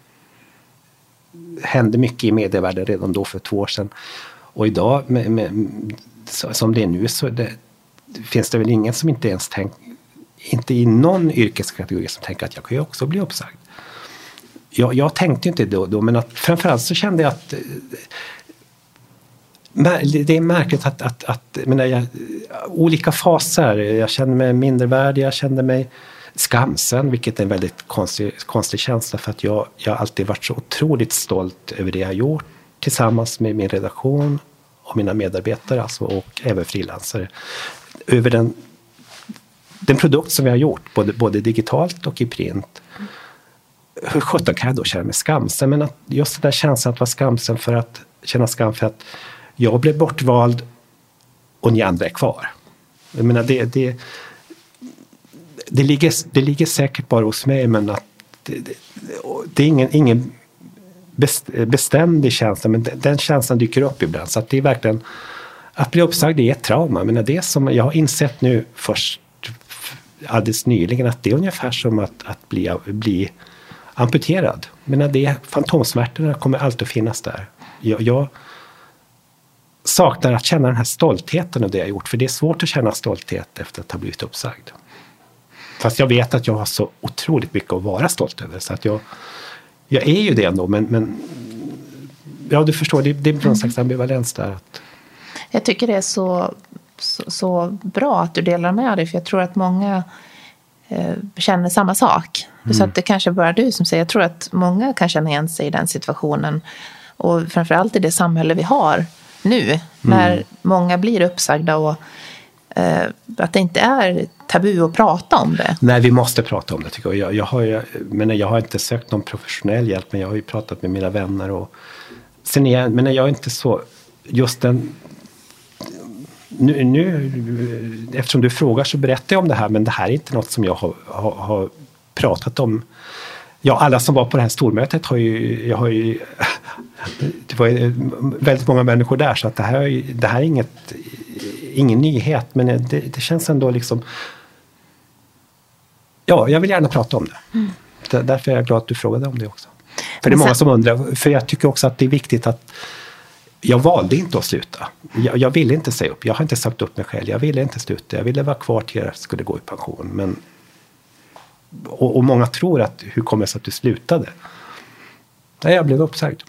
hände mycket i medievärlden redan då för två år sedan. Och idag, med, med, som det är nu, så det, finns det väl ingen som inte ens tänker, inte i någon yrkeskategori som tänker att jag kan ju också bli uppsagd. Jag, jag tänkte inte då, då men att, framförallt så kände jag att det är märkligt att, att, att menar jag, olika faser, jag kände mig mindervärdig, jag kände mig skamsen, vilket är en väldigt konstig, konstig känsla, för att jag, jag har alltid varit så otroligt stolt över det jag har gjort tillsammans med min redaktion och mina medarbetare alltså, och även frilansare. Över den, den produkt som vi har gjort, både, både digitalt och i print. Hur sjutton kan jag då känna mig skamsen? Men att just den där känslan att vara skamsen för att känna skam för att jag blev bortvald och ni andra är kvar. Jag menar, det, det, det, ligger, det ligger säkert bara hos mig, men att det, det, det är ingen, ingen bestämd känsla, men den känslan dyker upp ibland. Så att det är verkligen, att bli uppsagd, det är ett trauma. Men det som jag har insett nu först alldeles nyligen, att det är ungefär som att, att bli, bli amputerad. Men det, fantomsmärtorna kommer alltid att finnas där. Jag, jag saknar att känna den här stoltheten av det jag gjort, för det är svårt att känna stolthet efter att ha blivit uppsagd. Fast jag vet att jag har så otroligt mycket att vara stolt över, så att jag, jag är ju det ändå, men, men ja, du förstår, det, det är någon slags ambivalens där. Att... Jag tycker det är så, så, så bra att du delar med dig, för jag tror att många eh, känner samma sak. Mm. Så att det kanske bara du som säger, jag tror att många kan känna igen sig i den situationen, och framförallt i det samhälle vi har nu, mm. när många blir uppsagda och eh, att det inte är tabu att prata om det. Nej, vi måste prata om det, tycker jag. Jag, jag, har, jag, men jag har inte sökt någon professionell hjälp, men jag har ju pratat med mina vänner. Och, sen är jag, men jag är inte så, just den, nu, nu, eftersom du frågar så berättar jag om det här, men det här är inte något som jag har, har, har pratat om. Ja, alla som var på det här stormötet har ju, jag har ju, det var ju väldigt många människor där, så att det här, det här är inget, ingen nyhet, men det, det känns ändå liksom, ja, jag vill gärna prata om det. Mm. Därför är jag glad att du frågade om det också. För det är många som undrar, för jag tycker också att det är viktigt att jag valde inte att sluta. Jag, jag ville inte säga upp, jag har inte sagt upp mig själv, jag ville inte sluta, jag ville vara kvar till jag skulle gå i pension, men Och, och många tror att, hur kommer det sig att du slutade? Nej, jag blev uppsagd.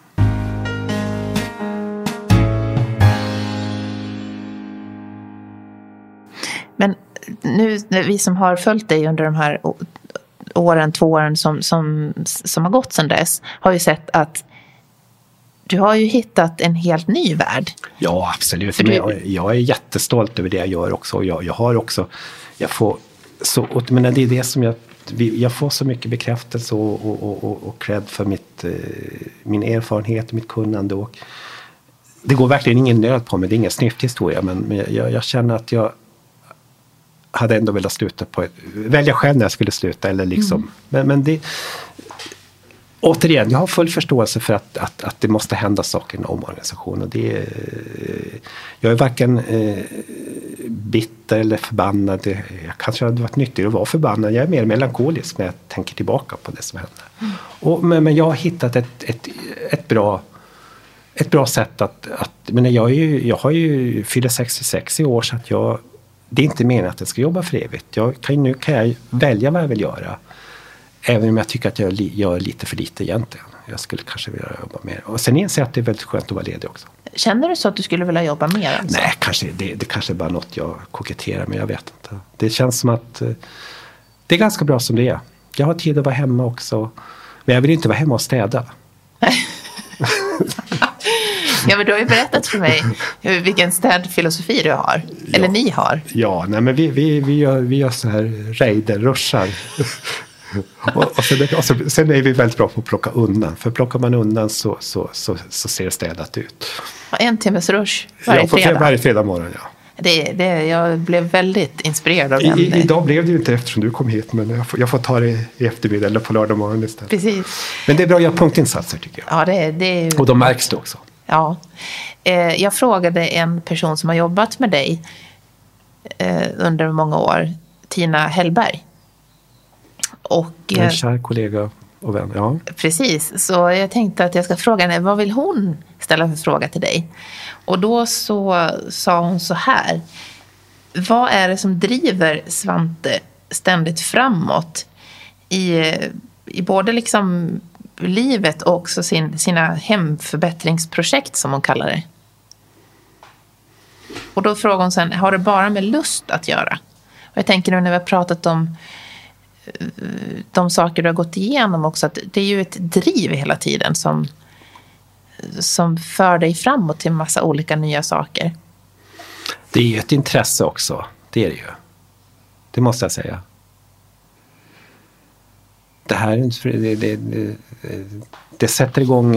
Men nu, vi som har följt dig under de här åren, två åren som, som, som har gått sedan dess, har ju sett att du har ju hittat en helt ny värld. Ja, absolut. Men jag, jag är jättestolt över det jag gör också. Jag, jag har också, jag får så, men det är det som jag jag får så mycket bekräftelse och, och, och, och cred för mitt, min erfarenhet och mitt kunnande. Och det går verkligen ingen nöd på mig, det är ingen snyfthistoria, men, men jag, jag känner att jag hade ändå velat sluta på ett, välja själv när jag skulle sluta. Eller liksom. Mm. Men, men det, återigen, jag har full förståelse för att, att, att det måste hända saker i en omorganisation. Och det, jag är varken eh, bitter bitter eller förbannad. Det, jag kanske hade varit nyttig att vara förbannad. Jag är mer melankolisk när jag tänker tillbaka på det som hände. Mm. Och, men, men jag har hittat ett, ett, ett, bra, ett bra sätt att... att men jag, är ju, jag har ju fyllt sextiosex i år så att jag... Det är inte meningen att jag ska jobba för evigt. Jag kan, nu kan jag välja vad jag vill göra. Även om jag tycker att jag gör lite för lite egentligen. Jag skulle kanske vilja jobba mer. Och sen inser jag att det är väldigt skönt att vara ledig också. Känner du så att du skulle vilja jobba mer? Alltså? Nej, kanske, det, det kanske är bara något jag koketterar med. Jag vet inte. Det känns som att det är ganska bra som det är. Jag har tid att vara hemma också. Men jag vill inte vara hemma och städa. Ja, men du har ju berättat för mig vilken städfilosofi du har. Ja. Eller ni har. Ja, nej, men vi, vi, vi, gör, vi gör så här raider, rushar. och, och, sen, och sen, sen är vi väldigt bra på att plocka undan. För plockar man undan så, så, så, så ser det städat ut. En timmes rush varje ja, på fredag. Varje fredag morgon, ja. Det, det, jag blev väldigt inspirerad av I, den. I, idag blev det ju inte eftersom du kom hit, men jag får, jag får ta det i eftermiddag eller på lördag morgon istället. Precis. Men det är bra att göra punktinsatser tycker jag. Ja, det, det... Och då märks det också. Ja. Eh, jag frågade en person som har jobbat med dig eh, under många år, Tina Hellberg. Och, eh, en kär kollega och vän, ja. Precis, så jag tänkte att jag ska fråga henne, vad vill hon ställa för fråga till dig? Och då så sa hon så här: vad är det som driver Svante ständigt framåt i, i både liksom livet och också sin, sina hemförbättringsprojekt som hon kallar det? Och då frågar hon sen, har det bara med lust att göra? Och jag tänker nu när vi har pratat om de saker du har gått igenom också, att det är ju ett driv hela tiden som, som för dig framåt till en massa olika nya saker. Det är ju ett intresse också, det är det ju. Det måste jag säga. Det här det, det, det, det sätter igång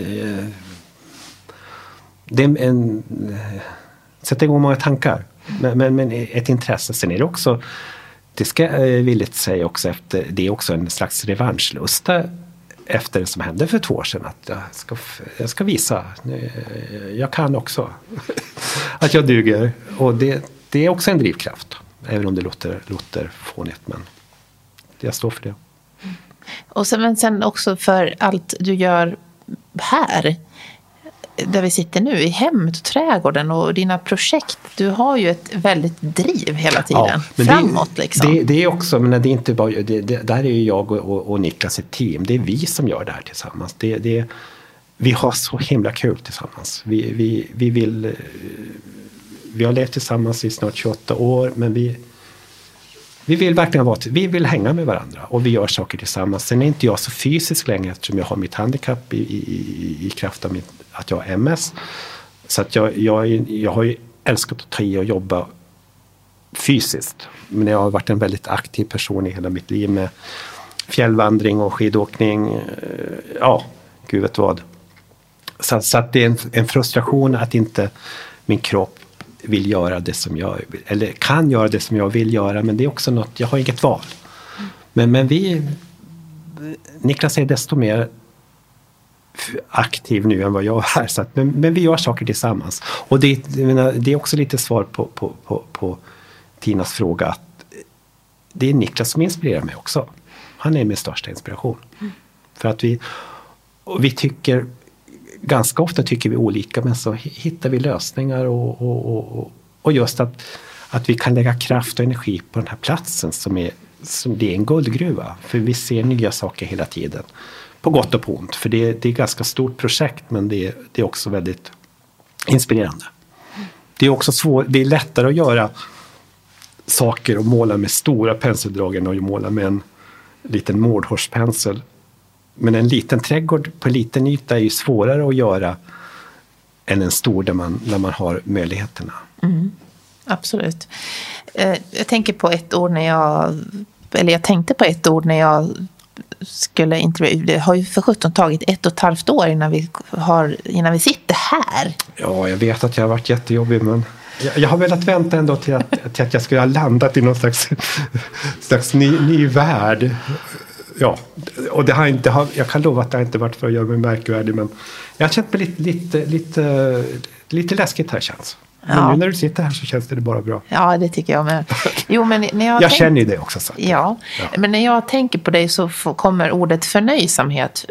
det är en, sätter igång många tankar, men, men, men ett intresse. Sen är det också, det ska jag villigt säga också, efter, det är också en slags revanschlusta efter det som hände för två år sedan, att jag ska, jag ska visa, jag kan också, att jag duger. Och det, det är också en drivkraft, även om det låter, låter fånigt, men jag står för det. Och sen, men sen också för allt du gör här, där vi sitter nu, i hemmet och trädgården och dina projekt. Du har ju ett väldigt driv hela tiden, ja, framåt det, liksom. Det, det är också, men det är inte bara, det, det, där är ju jag och, och, och Niklas ett team. Det är vi som gör det här tillsammans. Det, det, vi har så himla kul tillsammans. Vi, vi, vi vill, vi har levt tillsammans i snart tjugoåtta år, men vi Vi vill verkligen vara, vi vill hänga med varandra och vi gör saker tillsammans. Sen är inte jag så fysisk längre eftersom jag har mitt handikapp i, i, i kraft av mitt, att jag har M S. Så att jag, jag, jag har ju älskat att ta i och jobba fysiskt. Men jag har varit en väldigt aktiv person i hela mitt liv med fjällvandring och skidåkning. Ja, gud vet vad. Så, så att det är en, en frustration att inte min kropp vill göra det som jag eller kan göra det som jag vill göra, men det är också något, jag har inget val. Men, men vi Niklas är desto mer aktiv nu än vad jag är, så att, men, men vi gör saker tillsammans. Och det, det är också lite svar på, på, på, på Tinas fråga, att det är Niklas som inspirerar mig också. Han är min största inspiration. Mm. För att vi och vi tycker ganska ofta tycker vi olika, men så hittar vi lösningar och, och, och, och just att, att vi kan lägga kraft och energi på den här platsen som är, som det är en guldgruva. För vi ser nya saker hela tiden. På gott och på ont. För det, det är ett ganska stort projekt, men det är, det är också väldigt inspirerande. Det är också svårt, det är lättare att göra saker och måla med stora penseldrag än att måla med en liten mårdhårspensel. Men en liten trädgård på en liten yta är ju svårare att göra än en stor där man, där man har möjligheterna. Mm, absolut. Jag tänker på ett ord när jag, eller jag tänkte på ett ord när jag skulle intervjua. Det har ju för sjutton tagit ett och ett halvt år innan vi, har, innan vi sitter här. Ja, jag vet att jag har varit jättejobbig, men jag, jag har velat vänta ändå till att, till att jag skulle ha landat i någon slags, slags ny, ny värld. Ja, och det har inte, jag kan lova att det har inte varit för att göra mig märkvärdig, men jag har känt mig lite, lite, lite, lite läskigt här känns. Men ja. Nu när du sitter här så känns det bara bra. Ja, det tycker jag med. Jo, men när jag jag tänk... känner ju det också. Så. Ja. ja, men när jag tänker på dig så kommer ordet förnöjsamhet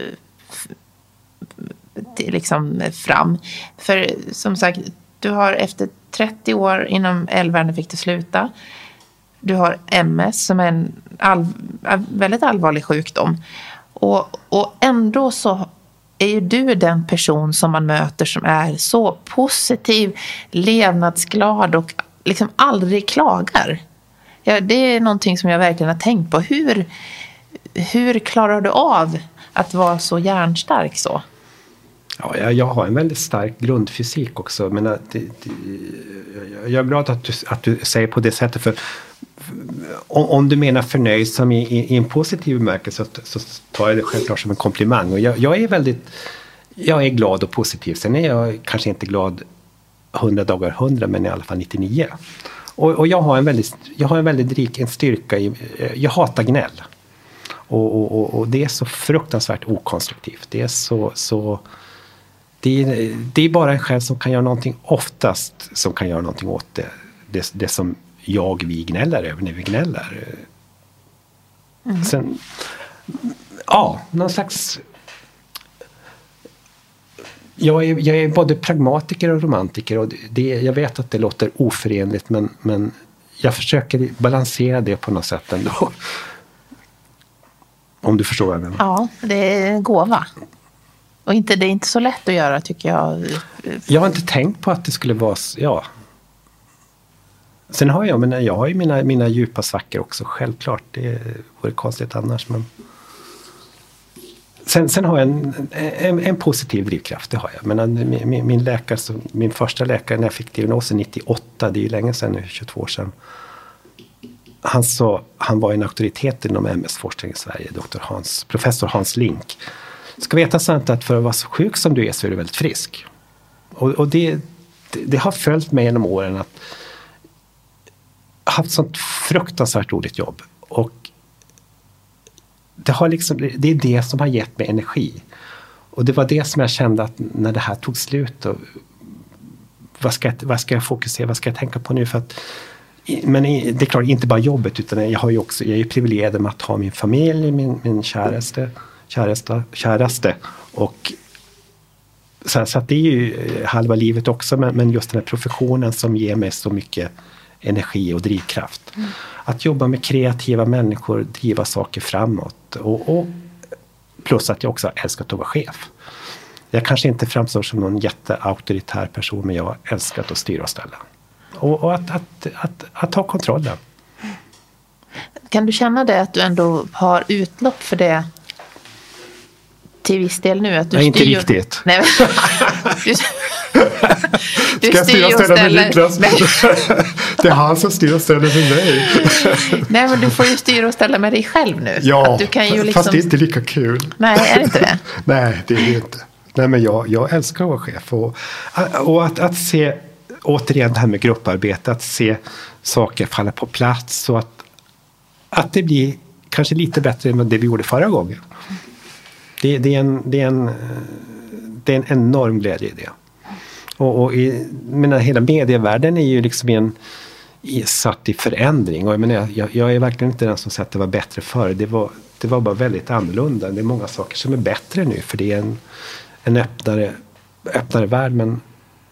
liksom fram. För som sagt, du har efter trettio år inom eldvärnet fick du sluta. Du har M S som är en all, väldigt allvarlig sjukdom. Och, och ändå så är ju du den person som man möter som är så positiv, levnadsglad och liksom aldrig klagar. Ja, det är någonting som jag verkligen har tänkt på. Hur, hur klarar du av att vara så hjärnstark så? Ja, jag, jag har en väldigt stark grundfysik också. Men det, det, jag är glad att du, att du säger på det sättet. För, för om, om du menar förnöjsam i, i, i en positiv bemärkelse så, så tar jag det självklart som en komplimang. Och jag, jag är väldigt jag är glad och positiv. Sen är jag kanske inte glad hundra dagar hundra, men i alla fall nittionio. Och, och jag har en väldigt, jag har en väldigt rik en styrka i, jag hatar gnäll. Och, och, och det är så fruktansvärt okonstruktivt. Det är så, så det är, det är bara en själv som kan göra någonting, oftast som kan göra någonting åt det. Det, det som jag, vi gnäller över när vi gnäller. Mm. Sen, ja, någon slags... Jag är, jag är både pragmatiker och romantiker och det, jag vet att det låter oförenligt men, men jag försöker balansera det på något sätt ändå. Om du förstår vad jag menar. Ja, det är en gåva. Och inte, det är inte så lätt att göra tycker jag. Jag har inte tänkt på att det skulle vara, ja. Sen har jag, men jag har ju mina, mina djupa svackor också, självklart. Det vore konstigt annars, men... Sen, sen har jag en, en, en positiv drivkraft, det har jag. Men min, min läkare, min första läkare när jag fick diagnosen nittioåtta, det är ju länge sedan nu, tjugotvå år sedan. Han, så, han var en auktoritet inom M S-forskning i Sverige, doktor Hans, professor Hans Link. Ska veta sant att för att vara så sjuk som du är så är du väldigt frisk. Och, och det, det, det har följt mig genom åren att jag har haft sånt fruktansvärt roligt jobb. Och det, har liksom, det är det som har gett mig energi. Och det var det som jag kände att när det här tog slut. Och vad, ska jag, vad ska jag fokusera, vad ska jag tänka på nu? För att, men det är klart, inte bara jobbet utan jag, har ju också, jag är ju privilegierad med att ha min familj, min, min käraste, käraste, käraste. Och så, så att det är ju halva livet också, men, men just den här professionen som ger mig så mycket energi och drivkraft. Mm. Att jobba med kreativa människor, driva saker framåt. Och, och plus att jag också älskar att vara chef. Jag kanske inte framstår som någon jätteauktoritär person, men jag älskar att styra och ställa. Och, och att, att, att, att ta kontrollen. Kan du känna det att du ändå har utlopp för det till viss del nu? Att du Nej, inte styr... riktigt. Nej, men... du... Du Ska jag styra och ställa med Niklas? Det är han som styr och ställer med mig. Nej, men du får ju styra och ställa med dig själv nu. Ja, att du kan ju liksom... fast det är inte lika kul. Nej, är det inte det? Nej, det är det inte. Nej, men jag, jag älskar att vara chef. Och, och att, att se, återigen det här med grupparbete, att se saker falla på plats och att, att det blir kanske lite bättre än det vi gjorde förra gången. Det, det, är, en, det, är, en, det är en enorm glädje i det. Och, och i, menar, hela medievärlden är ju liksom en, i, satt i förändring. Och jag, menar, jag, jag är verkligen inte den som säger att det var bättre förr. Det var, det var bara väldigt annorlunda. Det är många saker som är bättre nu. För det är en, en öppnare, öppnare värld. Men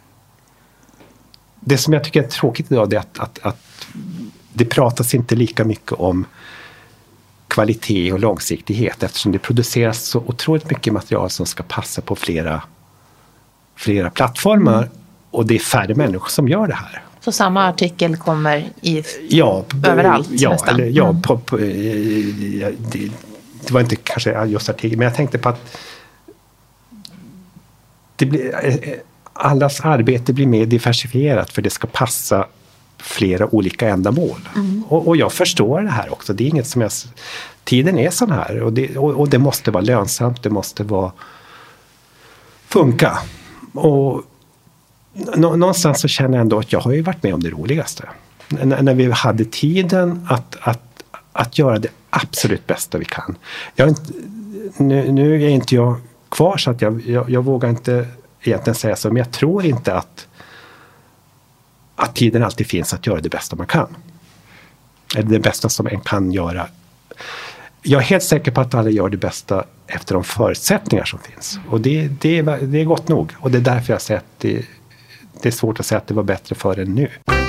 det som jag tycker är tråkigt idag är att, att, att det pratas inte lika mycket om kvalitet och långsiktighet. Eftersom det produceras så otroligt mycket material som ska passa på flera flera plattformar mm. och det är färre människor som gör det här. Så samma artikel kommer i ja, överallt ja, nästan? Eller, ja, mm. på, på, det, det var inte kanske just artikel, men jag tänkte på att det blir, allas arbete blir mer diversifierat för det ska passa flera olika ändamål. Mm. Och, och jag förstår det här också. Det är inget som jag... Tiden är sån här och det, och, och det måste vara lönsamt, det måste vara funka. Och någonstans så känner jag ändå att jag har ju varit med om det roligaste. N- när vi hade tiden att, att, att göra det absolut bästa vi kan. Jag är inte, nu, nu är inte jag kvar så att jag, jag, jag vågar inte egentligen säga så, men jag tror inte att att tiden alltid finns att göra det bästa man kan. Eller det bästa som en kan göra. Jag är helt säker på att alla gör det bästa efter de förutsättningar som finns. Och det, det, är, det är gott nog. Och det är därför jag säger att det, det är svårt att säga att det var bättre förr än nu.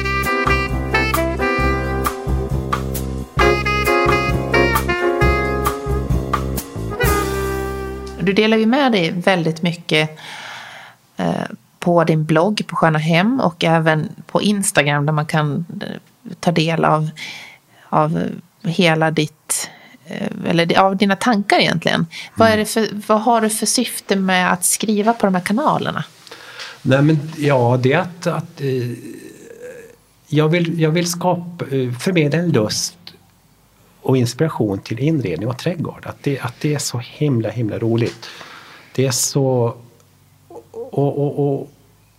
Du delar ju med dig väldigt mycket eh, på din blogg på Sköna Hem och även på Instagram där man kan ta del av, av hela ditt, eh, eller av dina tankar egentligen. Mm. Vad, är det för, vad har du för syfte med att skriva på de här kanalerna? Nej men ja, det är att, att eh, jag, vill, jag vill skapa, eh, förmedla en lust och inspiration till inredning och trädgård. Att det, att det är så himla, himla roligt. Det är så... Och, och, och,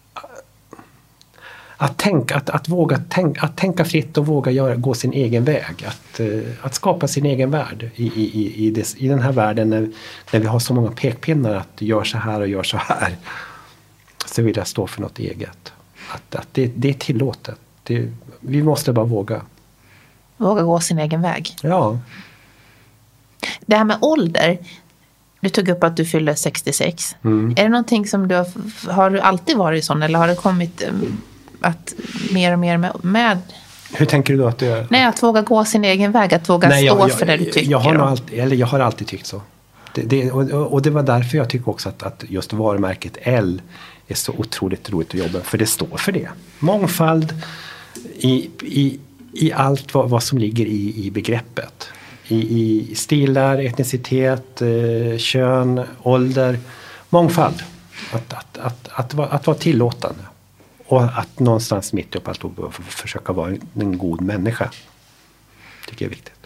att, tänka, att, att, våga tänka, att tänka fritt och våga göra, gå sin egen väg. Att, att skapa sin egen värld i, i, i, det, i den här världen när, när vi har så många pekpinnar att gör så här och gör så här. Så vill jag stå för något eget. Att, att det, det är tillåtet. Det, vi måste bara våga. Våga gå sin egen väg. Ja. Det här med ålder. Du tog upp att du fyller sextiosex. Mm. Är det någonting som du har... Har du alltid varit sån? Eller har det kommit att mer och mer med... med Hur tänker du då att du är? Nej, att våga gå sin egen väg. Att våga Nej, stå jag, jag, för det du tycker. Jag har, alltid, eller jag har alltid tyckt så. Det, det, och, och det var därför jag tycker också att, att just varumärket L är så otroligt roligt att jobba. För det står för det. Mångfald i... i i allt vad, vad som ligger i, i begreppet. I, i stilar, etnicitet, eh, kön, ålder, mångfald. Att, att, att, att, att, att vara tillåtande. Och att någonstans mitt upp allt försöka vara en, en god människa. Tycker jag är viktigt.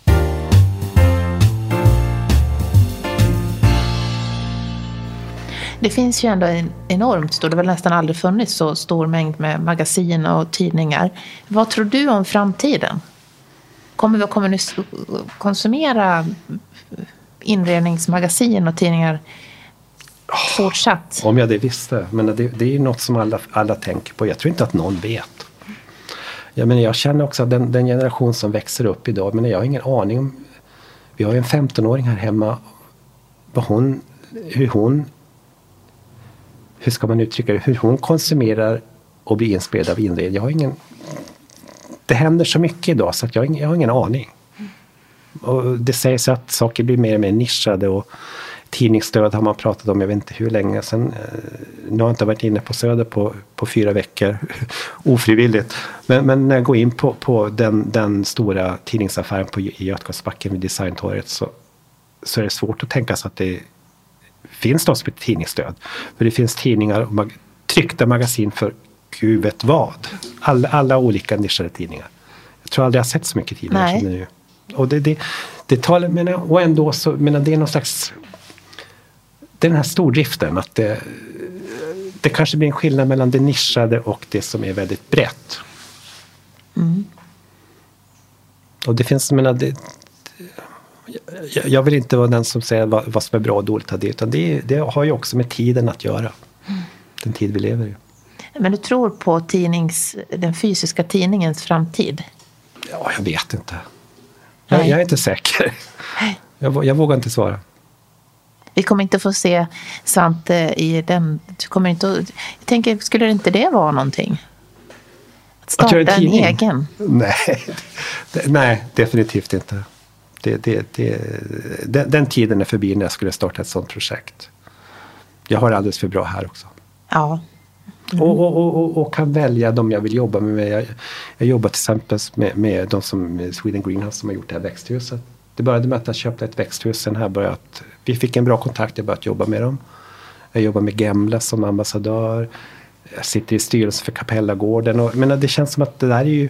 Det finns ju ändå en enormt stor, det har väl nästan aldrig funnits så stor mängd med magasin och tidningar. Vad tror du om framtiden? Kommer vi kommer ni konsumera inredningsmagasin och tidningar fortsatt? Om jag det visste, men det, det är något som alla, alla tänker på. Jag tror inte att någon vet. Jag, menar, jag känner också att den, den generation som växer upp idag, men jag har ingen aning om... Vi har ju en femtonåring här hemma. Vad hon, hur hon... Hur ska man uttrycka det? Hur hon konsumerar och blir inspirerad av inredning. Jag har ingen... Det händer så mycket idag så att jag, har ingen, jag har ingen aning. Och det sägs att saker blir mer och mer nischade och tidningsstöd har man pratat om, jag vet inte hur länge sedan. Nu har jag inte varit inne på Söder på, på fyra veckor ofrivilligt. Men, men när jag går in på, på den, den stora tidningsaffären på, i Götgatsbacken vid Designtorget så, så är det svårt att tänka sig att det finns något som heter tidningsstöd. För det finns tidningar och mag- tryckta magasin för gud vet vad. Alla, alla olika nischade tidningar. Jag tror aldrig jag har sett så mycket tidningar Nej. som det nu. Och det, det, det talar, men, och ändå så, men det är någon slags, det är den här stordriften att det, det kanske blir en skillnad mellan det nischade och det som är väldigt brett. Mm. Och det finns, menar, det, jag, jag vill inte vara den som säger vad, vad som är bra och dåligt av det, utan det, det har ju också med tiden att göra. Mm. Den tid vi lever i. Men du tror på tidnings, den fysiska tidningens framtid? Ja, jag vet inte. Jag, jag är inte säker. Jag, jag vågar inte svara. Vi kommer inte få se Svante i den... Du kommer inte, jag tänker, skulle inte det vara någonting? Att starta att en, en egen? Nej, det, nej, definitivt inte. Det, det, det, den, den tiden är förbi när jag skulle starta ett sådant projekt. Jag har det alldeles för bra här också. Ja. Mm. Och, och, och, och kan välja de jag vill jobba med. Jag, jag jobbar till exempel med, med de som med Sweden Greenhouse som har gjort det här växthuset. Det började med att jag köpte ett växthus. Sen här började att, vi fick en bra kontakt, jag började jobba med dem. Jag jobbar med Gemla som ambassadör. Jag sitter i styrelsen för Kapellagården. Och, men det känns som att det där är ju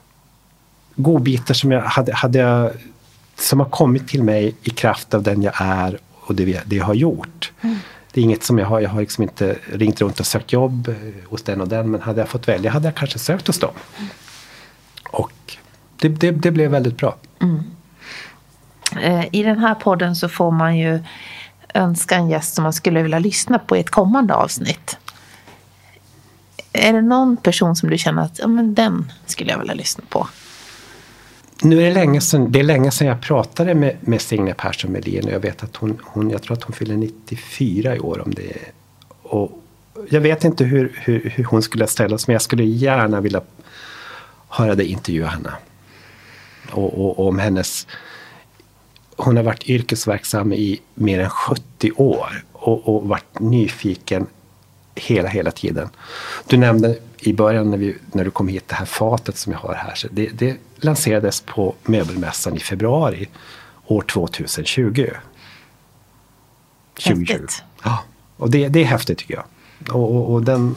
godbitar som jag hade, hade jag, som har kommit till mig i kraft av den jag är och det, det jag har gjort. Mm. Det är inget som jag har, jag har liksom inte ringt runt och sökt jobb hos den och den, men hade jag fått välja hade jag kanske sökt hos dem. Mm. Och det, det, det blev väldigt bra. Mm. I den här podden så får man ju önska en gäst som man skulle vilja lyssna på i ett kommande avsnitt. Är det någon person som du känner att ja, men den skulle jag vilja lyssna på? Nu är det länge sedan, det är länge sedan jag pratade med, med Signe Persson Melin. Och jag vet att hon, hon, jag tror att hon fyller nittiofyra i år om det. Och jag vet inte hur, hur, hur hon skulle ställas, men jag skulle gärna vilja höra dig intervjua henne. Och, och, och om hennes... Hon har varit yrkesverksam i mer än sjuttio år och, och varit nyfiken hela, hela tiden. Du nämnde i början när, vi, när du kom hit det här fatet som jag har här. Så det, det lanserades på möbelmässan i februari år tjugohundratjugo. Häftigt. Ja, och det, det är häftigt tycker jag. Och, och, och den...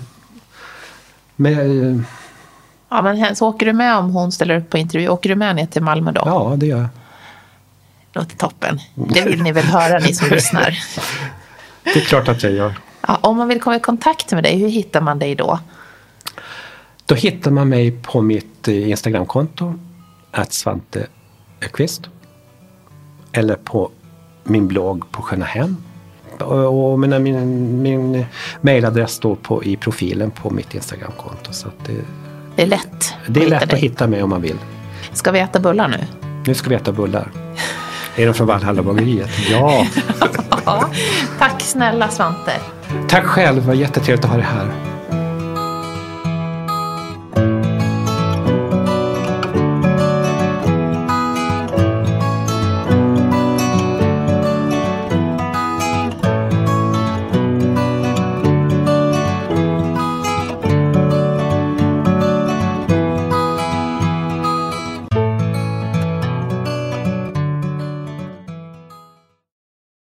Med, ja, men så åker du med om hon ställer upp på intervju? Åker du med ner till Malmö då? Ja, det gör jag. Låter toppen. Det vill ni väl höra, ni som lyssnar. Det är klart att jag gör. Ja, om man vill komma i kontakt med dig, hur hittar man dig då? Då hittar man mig på mitt Instagramkonto at Svante Öqvist. Eller på min blogg på Sköna Hem. Och min, min, min mailadress står på, i profilen på mitt Instagramkonto. Så att det, det är lätt. Det är lätt dig. att hitta mig om man vill. Ska vi äta bullar nu? Nu ska vi äta bullar. Är de från Valhalla-bageriet? Ja. Tack snälla Svante. Tack själv, det var jättetrevligt att ha dig här.